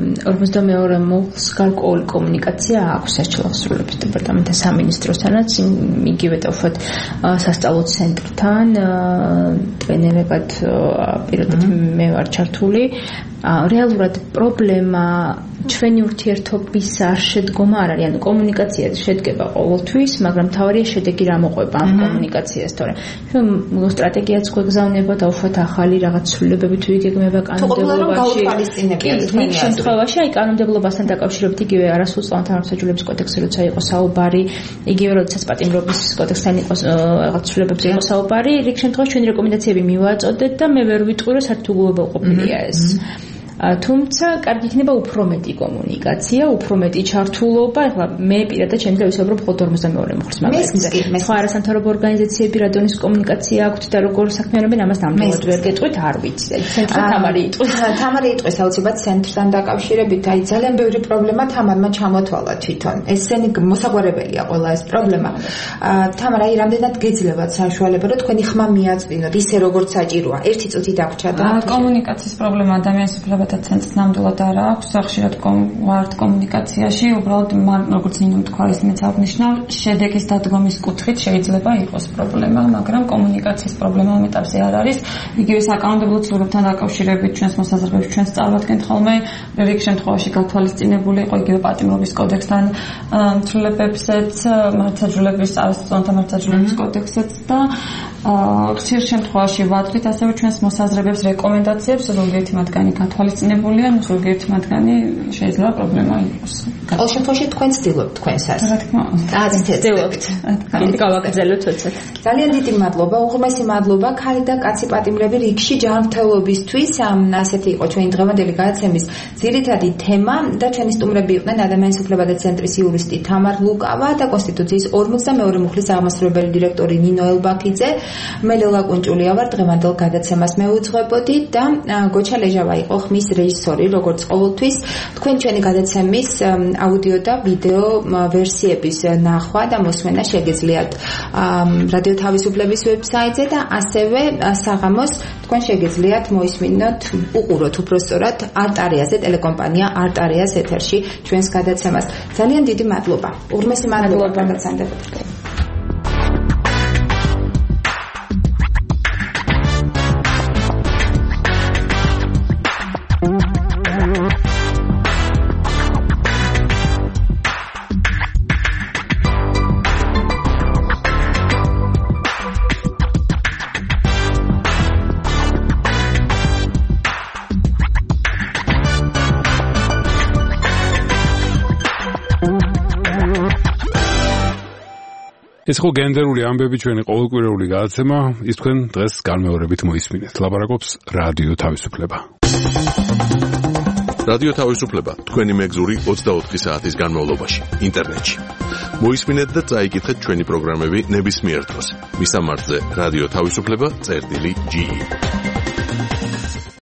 S5: 42 მოხს გარკვეული კომუნიკაცია აქვს საჭიროა სრულების დეპარტამენტთან, სამინისტროსთანაც, იგივე დავუშვათ სასწავლო ცენტრთან, ტრენერებად პირადად მე ვარ ჩართული. რეალურად პრობლემა ჩვენი ურთიერთობის არ შედგომა არ არის, ანუ კომუნიკაცია შედგება ყოველთვის, მაგრამ თავარია შედეგი რა მოყვება ამ კომუნიკაციას, თორე სტრატეგიაც გვეგზავნება და უშუალოდ ახალი რაღაც ცვლილებები თუ იგეგმება კანონმდებლობაში. იქ შემთხვევაში აი კანონმდებლობასთან დაკავშირებით იგივე არასრულწლოვანთა სამართლებრივ კოდექსზე როცა იყო საუბარი, იგივე როდესაც პატიმრობის კოდექსთან იყო რაღაც ცვლილებებზე იყო საუბარი, იქ შემთხვევაში ჩვენი რეკომენდაციები მივაწოდეთ და მე ვერ ვიტყვი რომ საერთოდ ყოფილია ეს. თუმცა კარგი იქნება უფრო მეტი კომუნიკაცია, უფრო მეტი ჩართულობა. ეხლა მე პირადად შემიძლია ვისაუბრო მხოლოდ 42 მოხს, მაგრამ სხვა არასამთავრობო ორგანიზაციები რადონის კომუნიკაცია აქვთ და როგორ საქმიანობენ, ამას ნამდვილად ვერ გეტყვით, არ ვიცი. ცენტრთან თამარი იტყვის.
S3: თამარი იტყვის აუცილებლად ცენტრთან დაკავშირებით, აი ძალიან ბევრი პრობლემა თამარმა ჩამოთვალა თვითონ. ესენი მოსაგვარებელია ყველა ეს პრობლემა. თამარ, აი რამდენად გეძლევათ საშუალება, რომ თქვენი ხმა მიაწვინოთ ისე როგორც საჭიროა. ერთი წუთი დაგვრჩა და
S4: კომუნიკაციის პრობლემა ადამიანის უფლებათა ცენტრს ნამდვილად არ აქვს, ხშირად ვართ კომუნიკაციაში, უბრალოდ როგორც ნინომ თქვა, ის მეც აღნიშნა, შედეგის დადგომის კუთხით შეიძლება იყოს პრობლემა, მაგრამ კომუნიკაციის პრობლემა ამ ეტაპზე არ არის. იგივე საკანონმდებლო ცვლილებებთან დაკავშირებით ჩვენს მოსაზრებებს ჩვენს წარმატებთ ხოლმე, რიგ შემთხვევაში გათვალისწინებული იყო იგივე პატიმრობის კოდექსთან ცვლილებებზეც, მართლმსაჯულების არასრულწლოვანთა მართლმსაჯულების კოდექსზეც და ხშირ შემთხვევაში ვადრით ასევე ჩვენს მოსაზრებებს, რეკომენდაციებს, ზოგიერთი მათგანი გათვალისწინებულია, ზოგიერთი მათგანი შეიძლება პრობლემა იყოს.
S3: ყოველ შემთხვევაში თქვენ ცდილობთ თქვენსას.
S4: რა თქმა უნდა.
S3: ცდილობთ.
S5: გავაგრძელოთ თორსად.
S3: ძალიან დიდი მადლობა, უღრმესი მადლობა ქალი და კაცი პატიმრები რიგში ჯანმრთელობისთვის. ასეთი იყო ჩვენი დღევანდელი გადაცემის ძირითადი თემა და ჩვენი სტუმრები იყვნენ ადამიანის უფლებათა ცენტრის იურისტი თამარ ლუკავა და კონსტიტუციის 42 მუხლის აღმასრულებელი დირექტორი ნინო ელბაქიძე. მე ლელა კუნჭულია ვარ, დღევანდელ გადაცემას მევუძღვებოდი და გოჩა ლეჟავა იყო ხმის რეჟისორი, როგორც ყოველთვის. თქვენ ჩვენი გადაცემის აუდიო და ვიდეო ვერსიების ნახვა და მოსმენა შეგიძლიათ რადიო თავისუფლების ვებსაიტზე და ასევე საღამოს თქვენ შეგიძლიათ მოისმინოთ, უყუროთ უпростоრად არტ-არეაზე, ტელეკომპანია არტ-არეას ეთერში ჩვენს გადაცემას. ძალიან დიდი მადლობა. უღრმესი მადლობა გაგაცანდებოდ.
S2: ეს ხო გენდერული ამბები ჩვენი ყოველკვირეული გადაცემა, ის თქვენ დღეს განმეორებით მოისმინეთ. ლაპარაკობს რადიო თავისუფლება.
S1: რადიო თავისუფლება თქვენი მეგზური 24 საათის განმავლობაში ინტერნეტში. მოისმინეთ და წაიკითხეთ ჩვენი პროგრამები ნებისმიერ დროს. მისამართზე რადიო თავისუფლება.ge